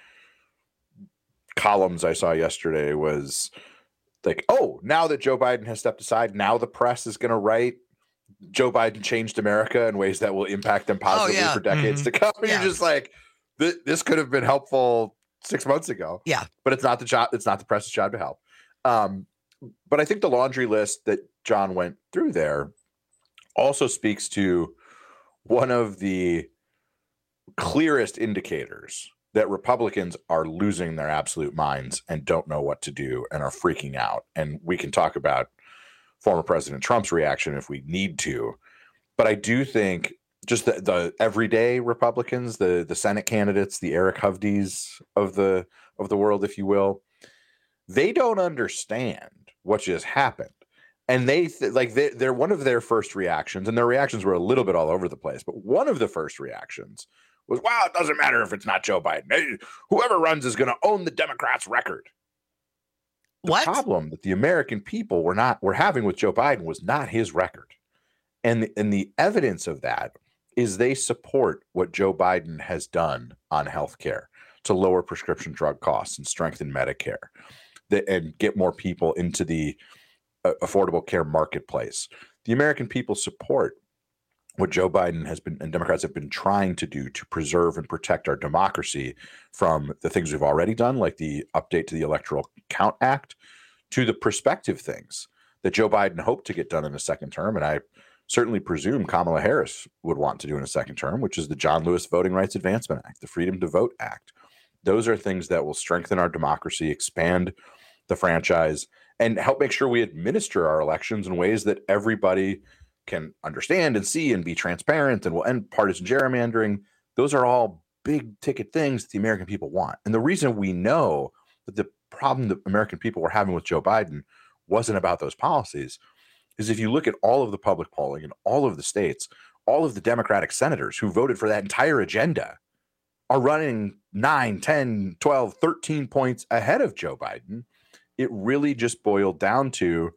Speaker 9: columns I saw yesterday was like, oh, now that Joe Biden has stepped aside, now the press is going to write Joe Biden changed America in ways that will impact them positively
Speaker 18: oh, yeah.
Speaker 9: for decades
Speaker 18: mm-hmm.
Speaker 9: to come.
Speaker 18: Yeah.
Speaker 9: You're just like, th- this could have been helpful six months ago.
Speaker 18: Yeah.
Speaker 9: But it's not the job. It's not the press's job to help. Um, but I think the laundry list that John went through there also speaks to one of the clearest indicators that Republicans are losing their absolute minds and don't know what to do and are freaking out. And we can talk about former President Trump's reaction if we need to. But I do think just the, the everyday Republicans, the the Senate candidates, the Eric Hovdes of the of the world, if you will, they don't understand what just happened. And they th- like they, they're one of their first reactions, and their reactions were a little bit all over the place. But one of the first reactions was, "Wow, it doesn't matter if it's not Joe Biden. Hey, whoever runs is going to own the Democrats' record." The
Speaker 18: what?
Speaker 9: problem that the American people were not were having with Joe Biden was not his record, and the, and the evidence of that is they support what Joe Biden has done on healthcare to lower prescription drug costs and strengthen Medicare, the, and get more people into the uh, affordable care marketplace. The American people support what Joe Biden has been and Democrats have been trying to do to preserve and protect our democracy from the things we've already done, like the update to the Electoral Count Act, to the prospective things that Joe Biden hoped to get done in a second term. And I certainly presume Kamala Harris would want to do in a second term, which is the John Lewis Voting Rights Advancement Act, the Freedom to Vote Act. Those are things that will strengthen our democracy, expand the franchise, and help make sure we administer our elections in ways that everybody can understand and see and be transparent, and will end partisan gerrymandering. Those are all big ticket things that the American people want. And the reason we know that the problem that American people were having with Joe Biden wasn't about those policies is if you look at all of the public polling in all of the states, all of the Democratic senators who voted for that entire agenda are running nine, ten, twelve, thirteen points ahead of Joe Biden. It really just boiled down to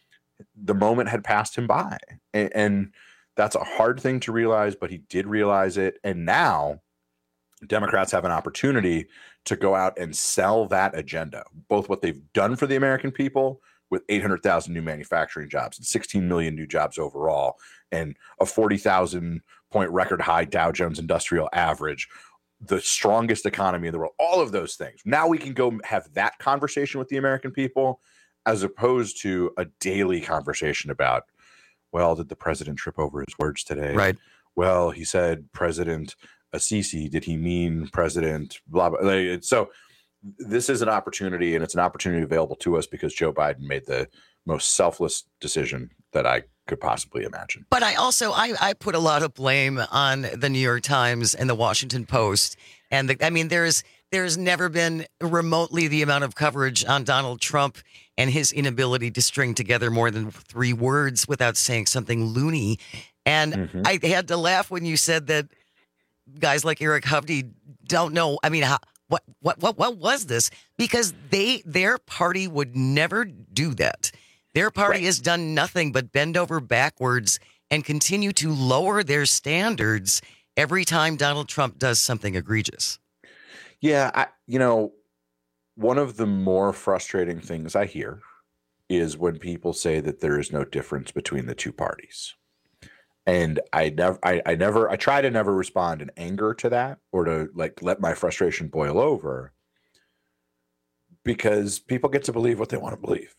Speaker 9: the moment had passed him by. And, and that's a hard thing to realize, but he did realize it. And now Democrats have an opportunity to go out and sell that agenda, both what they've done for the American people with eight hundred thousand new manufacturing jobs and sixteen million new jobs overall, and a forty thousand point record high Dow Jones Industrial Average, the strongest economy in the world, all of those things. Now we can go have that conversation with the American people, as opposed to a daily conversation about, well, did the president trip over his words today?
Speaker 18: Right.
Speaker 9: Well, he said President Assisi. Did he mean President blah, blah. Like, so this is an opportunity, and it's an opportunity available to us because Joe Biden made the most selfless decision that I could possibly imagine.
Speaker 18: But I also, I, I put a lot of blame on the New York Times and the Washington Post. And the, I mean, there's, there's never been remotely the amount of coverage on Donald Trump and his inability to string together more than three words without saying something loony. And mm-hmm. I had to laugh when you said that guys like Eric Hovde don't know. I mean, how, what, what, what, what was this? Because they, their party would never do that. Their party right. has done nothing but bend over backwards and continue to lower their standards every time Donald Trump does something egregious.
Speaker 9: Yeah, I, you know, one of the more frustrating things I hear is when people say that there is no difference between the two parties. And I never, I, I never, I try to never respond in anger to that or to like let my frustration boil over, because people get to believe what they want to believe.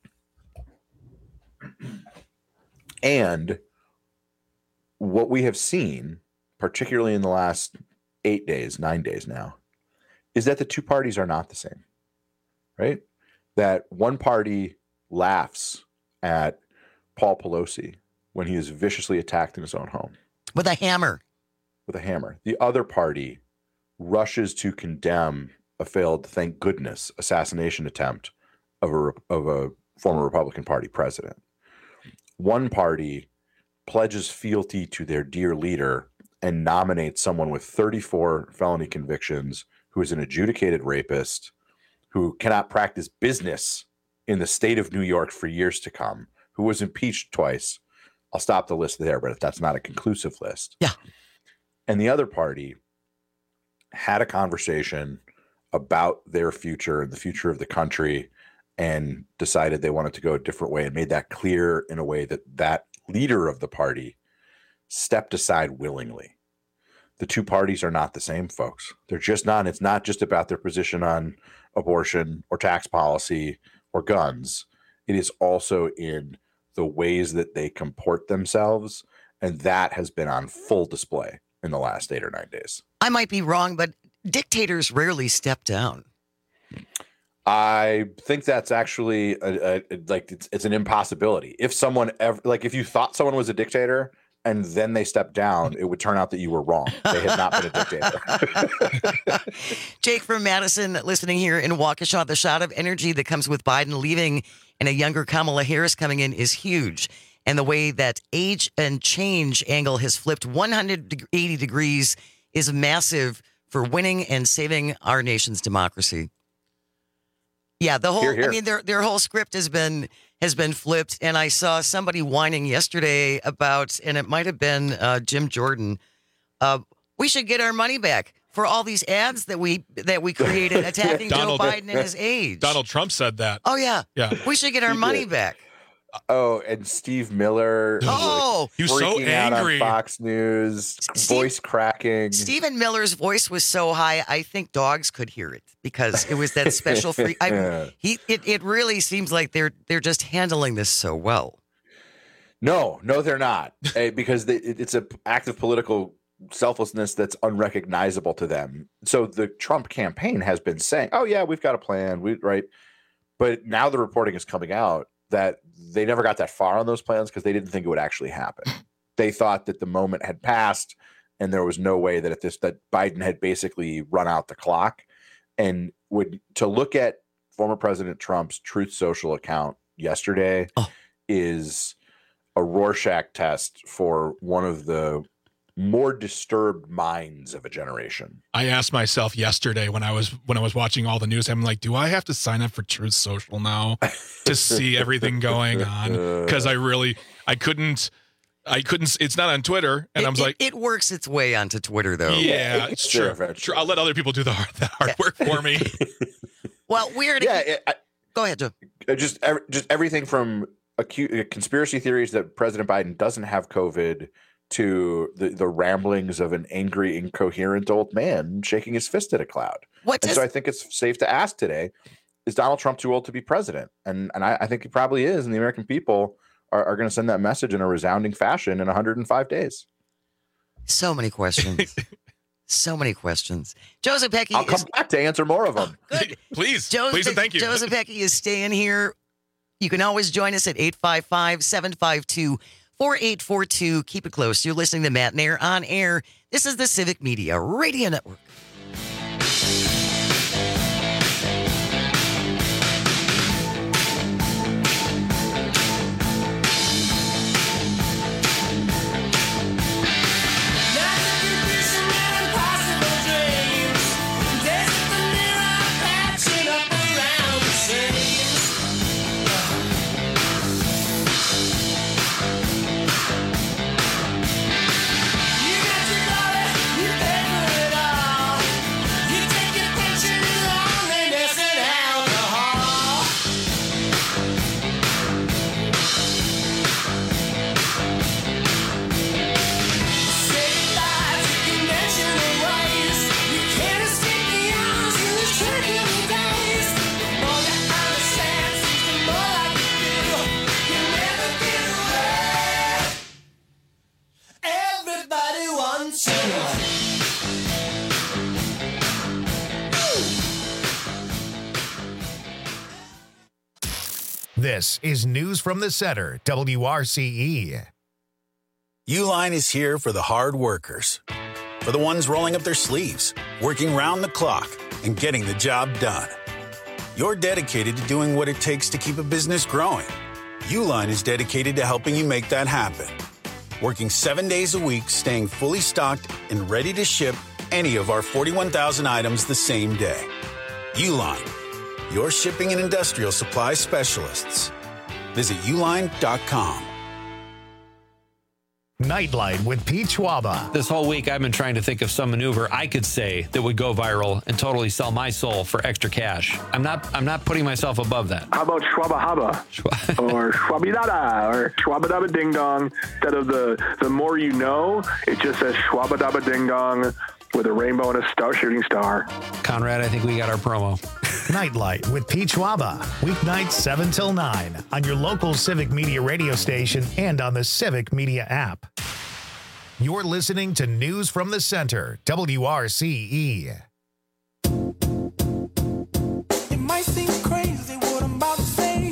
Speaker 9: And what we have seen, particularly in the last eight days, nine days now, is that the two parties are not the same, right? That one party laughs at Paul Pelosi when he is viciously attacked in his own home.
Speaker 18: With a hammer.
Speaker 9: With a hammer. The other party rushes to condemn a failed, thank goodness, assassination attempt of a, of a former Republican Party president. One party pledges fealty to their dear leader and nominates someone with thirty-four felony convictions who is an adjudicated rapist who cannot practice business in the state of New York for years to come, who was impeached twice. I'll stop the list there, but that's not a conclusive list.
Speaker 18: Yeah.
Speaker 9: And the other party had a conversation about their future and the future of the country and decided they wanted to go a different way and made that clear in a way that that leader of the party stepped aside willingly. The two parties are not the same, folks. They're just not. It's not just about their position on abortion or tax policy or guns. It is also in the ways that they comport themselves, and that has been on full display in the last eight or nine days.
Speaker 18: I might be wrong, but dictators rarely step down.
Speaker 9: I think that's actually a, a, like it's, it's an impossibility. If someone ever, like if you thought someone was a dictator and then they stepped down, it would turn out that you were wrong. They had not been a dictator.
Speaker 18: Jake from Madison listening here in Waukesha. The shot of energy that comes with Biden leaving and a younger Kamala Harris coming in is huge. And the way that age and change angle has flipped one hundred eighty degrees is massive for winning and saving our nation's democracy. Yeah, the whole,
Speaker 9: Hear, hear.
Speaker 18: I mean, their their whole script has been has been flipped. And I saw somebody whining yesterday about, and it might have been uh, Jim Jordan, uh, we should get our money back for all these ads that we that we created attacking
Speaker 19: Donald,
Speaker 18: Joe Biden and his age.
Speaker 19: Donald Trump said that.
Speaker 18: Oh, yeah.
Speaker 19: Yeah.
Speaker 18: We should get our
Speaker 9: He
Speaker 18: money
Speaker 9: did.
Speaker 18: back.
Speaker 9: Oh, and Steve Miller.
Speaker 18: Oh,
Speaker 19: he was so
Speaker 9: freaking out
Speaker 19: angry.
Speaker 9: on Fox News,
Speaker 18: Steve-
Speaker 9: voice cracking.
Speaker 18: Stephen Miller's voice was so high, I think dogs could hear it because it was that special free. I,
Speaker 9: Yeah.
Speaker 18: he, it, it really seems like they're they're just handling this so well.
Speaker 9: No, no, they're not, Eh, because they, it- it's an act of political selflessness that's unrecognizable to them. So the Trump campaign has been saying, "Oh yeah, we've got a plan," we right, but now the reporting is coming out that they never got that far on those plans because they didn't think it would actually happen. They thought that the moment had passed and there was no way that at this that Biden had basically run out the clock. And would to look at former President Trump's Truth Social account yesterday
Speaker 18: Oh.
Speaker 9: is a Rorschach test for one of the more disturbed minds of a generation.
Speaker 19: I asked myself yesterday when I was when I was watching all the news, I'm like, do I have to sign up for Truth Social now to see everything going on? Because I really I couldn't I couldn't it's not on Twitter, and
Speaker 18: It,
Speaker 19: I was
Speaker 18: it-
Speaker 19: like,
Speaker 18: it works its way onto Twitter, though.
Speaker 19: yeah, it's
Speaker 9: Sure,
Speaker 19: true.
Speaker 9: eventually.
Speaker 19: Sure, I'll let other people do the hard, the hard work for me.
Speaker 18: Well, we're
Speaker 9: Yeah, it, I,
Speaker 18: go ahead, Joe.
Speaker 9: Uh, just ev- just everything from acu- uh, conspiracy theories that President Biden doesn't have COVID to the, the ramblings of an angry, incoherent old man shaking his fist at a cloud.
Speaker 18: What
Speaker 9: and
Speaker 18: does
Speaker 9: so I think it's safe to ask today, is Donald Trump too old to be president? And and I, I think he probably is, and the American people are, are going to send that message in a resounding fashion in one hundred five days.
Speaker 18: so many questions? So many questions. Joseph Pecky
Speaker 9: I'll come
Speaker 18: is
Speaker 9: back to answer more of them.
Speaker 18: good.
Speaker 19: Please,
Speaker 18: Joseph,
Speaker 19: please and thank you.
Speaker 18: Joseph Pecky is staying here. You can always join us at eight five five, seven five two, four eight four two. Keep it close. You're listening to Matt Nair on air. This is the Civic Media Radio Network.
Speaker 11: Everybody wants you.
Speaker 1: This is News from the Center, W R C E.
Speaker 12: Uline is here for the hard workers, for the ones rolling up their sleeves, working round the clock, and getting the job done. You're dedicated to doing what it takes to keep a business growing. Uline is dedicated to helping you make that happen. Working seven days a week, staying fully stocked and ready to ship any of our forty-one thousand items the same day. Uline, your shipping and industrial supply specialists. Visit uline dot com.
Speaker 1: Nightlight with Pete Schwaba.
Speaker 17: This whole week, I've been trying to think of some maneuver I could say that would go viral and totally sell my soul for extra cash. I'm not. I'm not putting myself above that.
Speaker 3: How about Schwaba Haba or Schwabidada or Schwabadaba Ding Dong? Instead of the the more you know, it just says Schwabadaba Ding Dong with a rainbow and a star shooting star.
Speaker 17: Conrad, I think we got our promo.
Speaker 1: Nightlight with Pete Schwaba. Weeknights seven till nine on your local Civic Media radio station and on the Civic Media app. You're listening to News from the Center, W R C E.
Speaker 11: It might seem crazy what I'm about to say.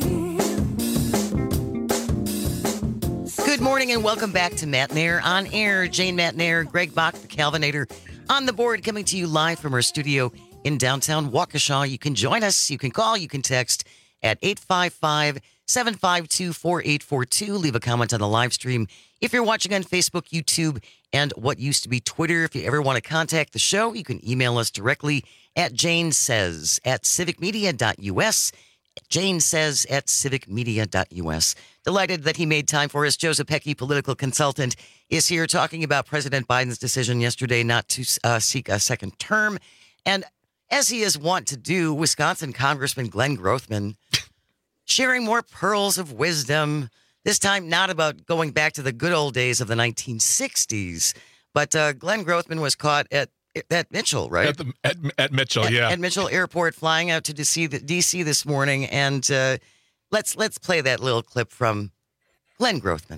Speaker 18: Good morning and welcome back to Matt Nair on air. Jane Matt Nair, Greg Bach, the Calvinator, on the board, coming to you live from our studio in downtown Waukesha. You can join us. You can call. You can text at eight five five, seven five two, four eight four two. Leave a comment on the live stream if you're watching on Facebook, YouTube, and what used to be Twitter. If you ever want to contact the show, you can email us directly at janesays at civicmedia dot u s. Jane says at civicmedia dot u s. Delighted that he made time for us. Joe Zepecki, political consultant, is here talking about President Biden's decision yesterday not to uh, seek a second term. And as he is wont to do, Wisconsin Congressman Glenn Grothman sharing more pearls of wisdom, this time not about going back to the good old days of the nineteen sixties, but uh, Glenn Grothman was caught at at Mitchell, right?
Speaker 19: At, the, at, at Mitchell,
Speaker 18: at,
Speaker 19: yeah.
Speaker 18: At Mitchell Airport, flying out to D C, D C this morning. And uh, let's let's play that little clip from Glenn Grothman.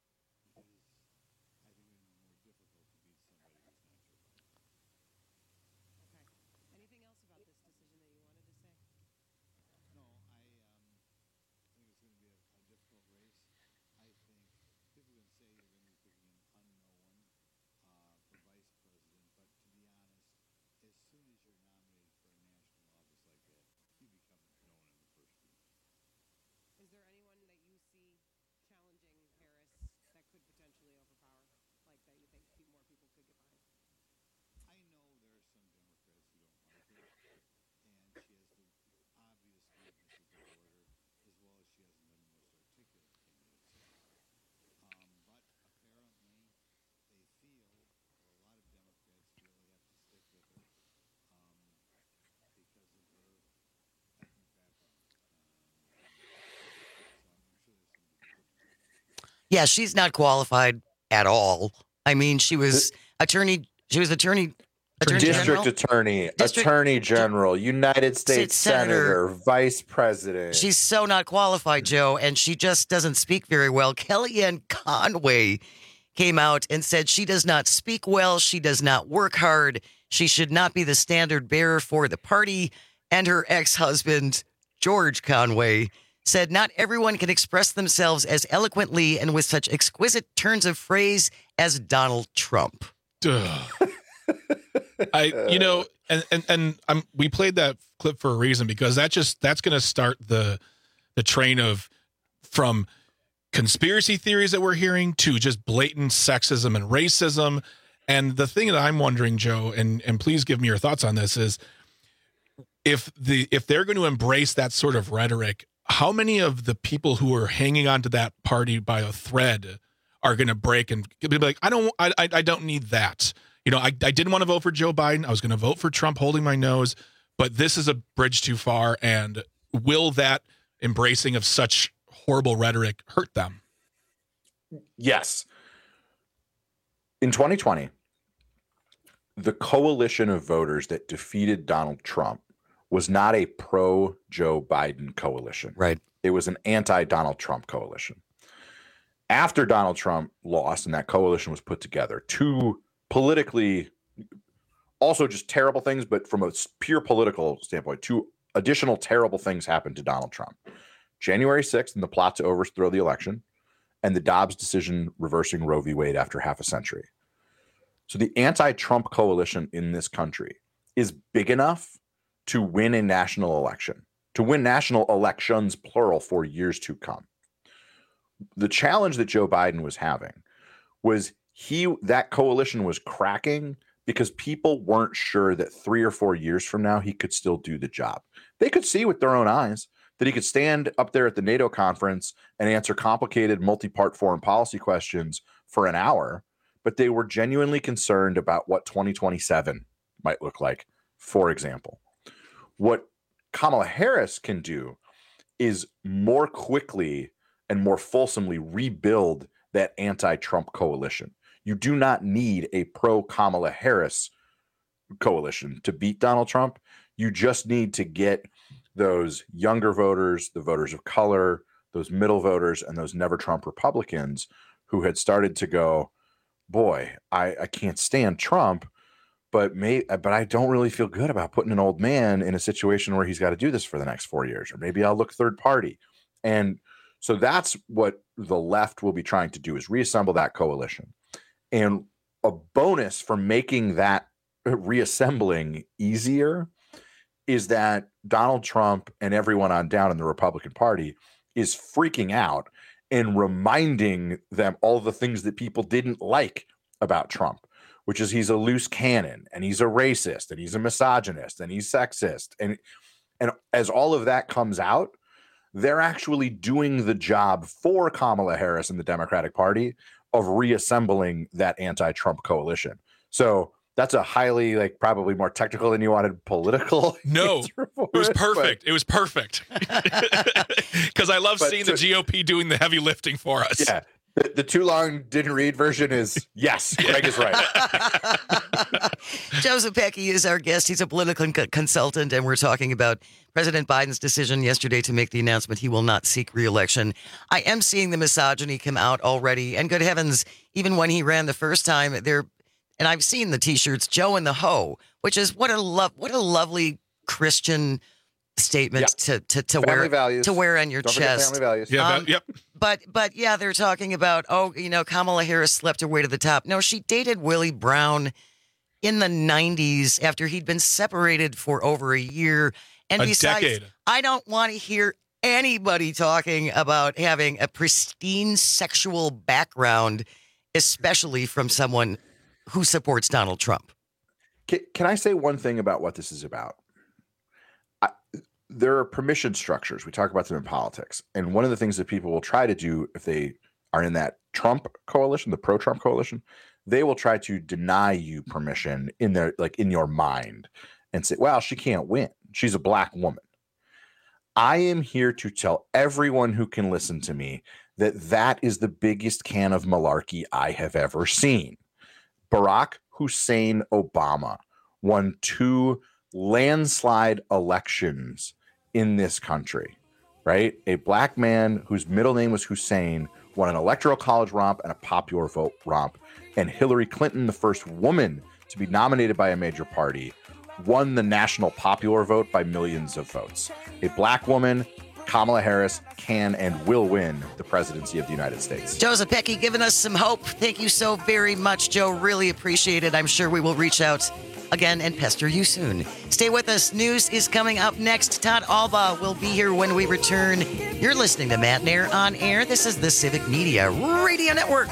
Speaker 18: Yeah, she's not qualified at all. I mean, she was attorney. She was attorney. attorney
Speaker 9: District
Speaker 18: General?
Speaker 9: attorney,
Speaker 18: District,
Speaker 9: attorney general, United States
Speaker 18: Senator,
Speaker 9: senator, vice president.
Speaker 18: She's so not qualified, Joe, and she just doesn't speak very well. Kellyanne Conway came out and said she does not speak well. She does not work hard. She should not be the standard bearer for the party. And her ex-husband, George Conway, said not everyone can express themselves as eloquently and with such exquisite turns of phrase as Donald Trump.
Speaker 19: Duh. I, you know, and and and I'm, we played that clip for a reason, because that just that's going to start the the train of from conspiracy theories that we're hearing to just blatant sexism and racism. And the thing that I'm wondering, Joe, and and please give me your thoughts on this, is if the if they're going to embrace that sort of rhetoric, how many of the people who are hanging on to that party by a thread are going to break and be like, I don't, I, I don't need that. You know, I, I didn't want to vote for Joe Biden. I was going to vote for Trump, holding my nose, but this is a bridge too far. And will that embracing of such horrible rhetoric hurt them?
Speaker 9: Yes. In twenty twenty, the coalition of voters that defeated Donald Trump was not a pro-Joe Biden coalition.
Speaker 18: Right.
Speaker 9: It was an anti-Donald Trump coalition. After Donald Trump lost and that coalition was put together, two politically also just terrible things, but from a pure political standpoint, two additional terrible things happened to Donald Trump. January sixth and the plot to overthrow the election, and the Dobbs decision reversing Roe v. Wade after half a century. So the anti-Trump coalition in this country is big enough to win a national election. to win national elections, plural, for years to come. The challenge that Joe Biden was having was he that coalition was cracking because people weren't sure that three or four years from now he could still do the job. They could see with their own eyes that he could stand up there at the NATO conference and answer complicated multi-part foreign policy questions for an hour, but they were genuinely concerned about what twenty twenty-seven might look like, for example. What Kamala Harris can do is more quickly and more fulsomely rebuild that anti-Trump coalition. You do not need a pro-Kamala Harris coalition to beat Donald Trump. You just need to get those younger voters, the voters of color, those middle voters, and those never Trump Republicans who had started to go, boy, I, I can't stand Trump, but may, but I don't really feel good about putting an old man in a situation where he's got to do this for the next four years, or maybe I'll look third party. And so that's what the left will be trying to do, is reassemble that coalition. And a bonus for making that reassembling easier is that Donald Trump and everyone on down in the Republican Party is freaking out and reminding them all the things that people didn't like about Trump, which is he's a loose cannon and he's a racist and he's a misogynist and he's sexist. And, and as all of that comes out, they're actually doing the job for Kamala Harris and the Democratic Party of reassembling that anti-Trump coalition. So that's a highly, like, probably more technical than you wanted political.
Speaker 19: No, it was perfect. But, it was perfect. Because I love seeing so, the G O P doing the heavy lifting for us.
Speaker 9: Yeah. The, the too long didn't read version is yes, Greg is right.
Speaker 18: Joe Zepecki is our guest. He's a political co- consultant, and we're talking about President Biden's decision yesterday to make the announcement he will not seek re-election. I am seeing the misogyny come out already, and good heavens, even when he ran the first time, there, and I've seen the T-shirts, Joe and the Hoe, which is what a love, what a lovely Christian statement yeah. to to, to wear
Speaker 9: values.
Speaker 18: to wear on your
Speaker 9: Don't
Speaker 18: chest.
Speaker 9: Family values.
Speaker 19: Yeah,
Speaker 18: um,
Speaker 19: that, yep.
Speaker 18: But but yeah, they're talking about, oh, you know, Kamala Harris slept her way to the top. No, she dated Willie Brown in the nineties after he'd been separated for over a year. And
Speaker 19: a
Speaker 18: besides,
Speaker 19: decade.
Speaker 18: I don't want to hear anybody talking about having a pristine sexual background, especially from someone who supports Donald Trump.
Speaker 9: Can, can I say one thing about what this is about? I, there are permission structures. We talk about them in politics. And one of the things that people will try to do if they are in that Trump coalition, the pro-Trump coalition, they will try to deny you permission in their, like, in your mind and say, well, she can't win. She's a black woman. I am here to tell everyone who can listen to me that that is the biggest can of malarkey I have ever seen. Barack Hussein Obama won two landslide elections in this country, right? A black man whose middle name was Hussein won an electoral college romp and a popular vote romp. And Hillary Clinton, the first woman to be nominated by a major party, won the national popular vote by millions of votes. A black woman, Kamala Harris, can and will win the presidency of the United States.
Speaker 18: Joe Zepecki giving us some hope. Thank you so very much, Joe. Really appreciate it. I'm sure we will reach out again and pester you soon. Stay with us. News is coming up next. Todd Alba will be here when we return. You're listening to Matt Nair on Air. This is the Civic Media Radio Network.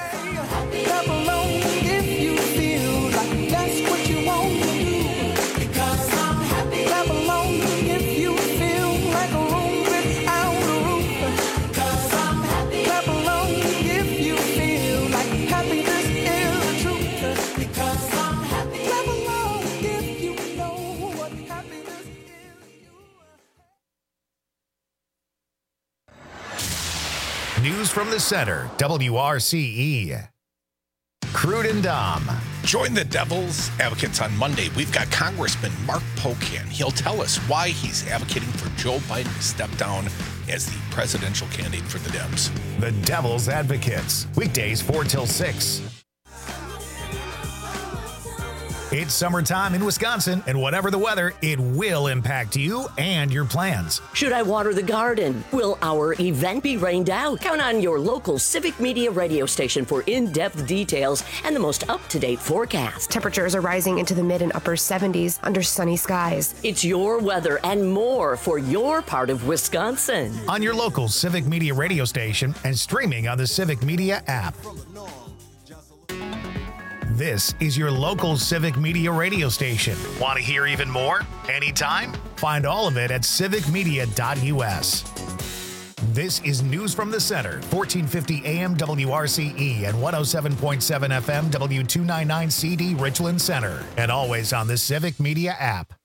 Speaker 1: News from the center, W R C E. Crude and Dom.
Speaker 14: Join the Devil's Advocates on Monday. We've got Congressman Mark Pocan. He'll tell us why he's advocating for Joe Biden to step down as the presidential candidate for the Dems.
Speaker 1: The Devil's Advocates. Weekdays four till six. It's summertime in Wisconsin, and whatever the weather, it will impact you and your plans.
Speaker 15: Should I water the garden? Will our event be rained out? Count on your local Civic Media radio station for in-depth details and the most up-to-date forecast.
Speaker 16: Temperatures are rising into the mid and upper seventies under sunny skies.
Speaker 15: It's your weather and more for your part of Wisconsin.
Speaker 1: On your local Civic Media radio station and streaming on the Civic Media app. This is your local Civic Media radio station. Want to hear even more? Anytime? Find all of it at civic media dot u s. This is News from the Center, fourteen fifty A M W R C E and one oh seven point seven F M W two ninety-nine C D Richland Center, and always on the Civic Media app.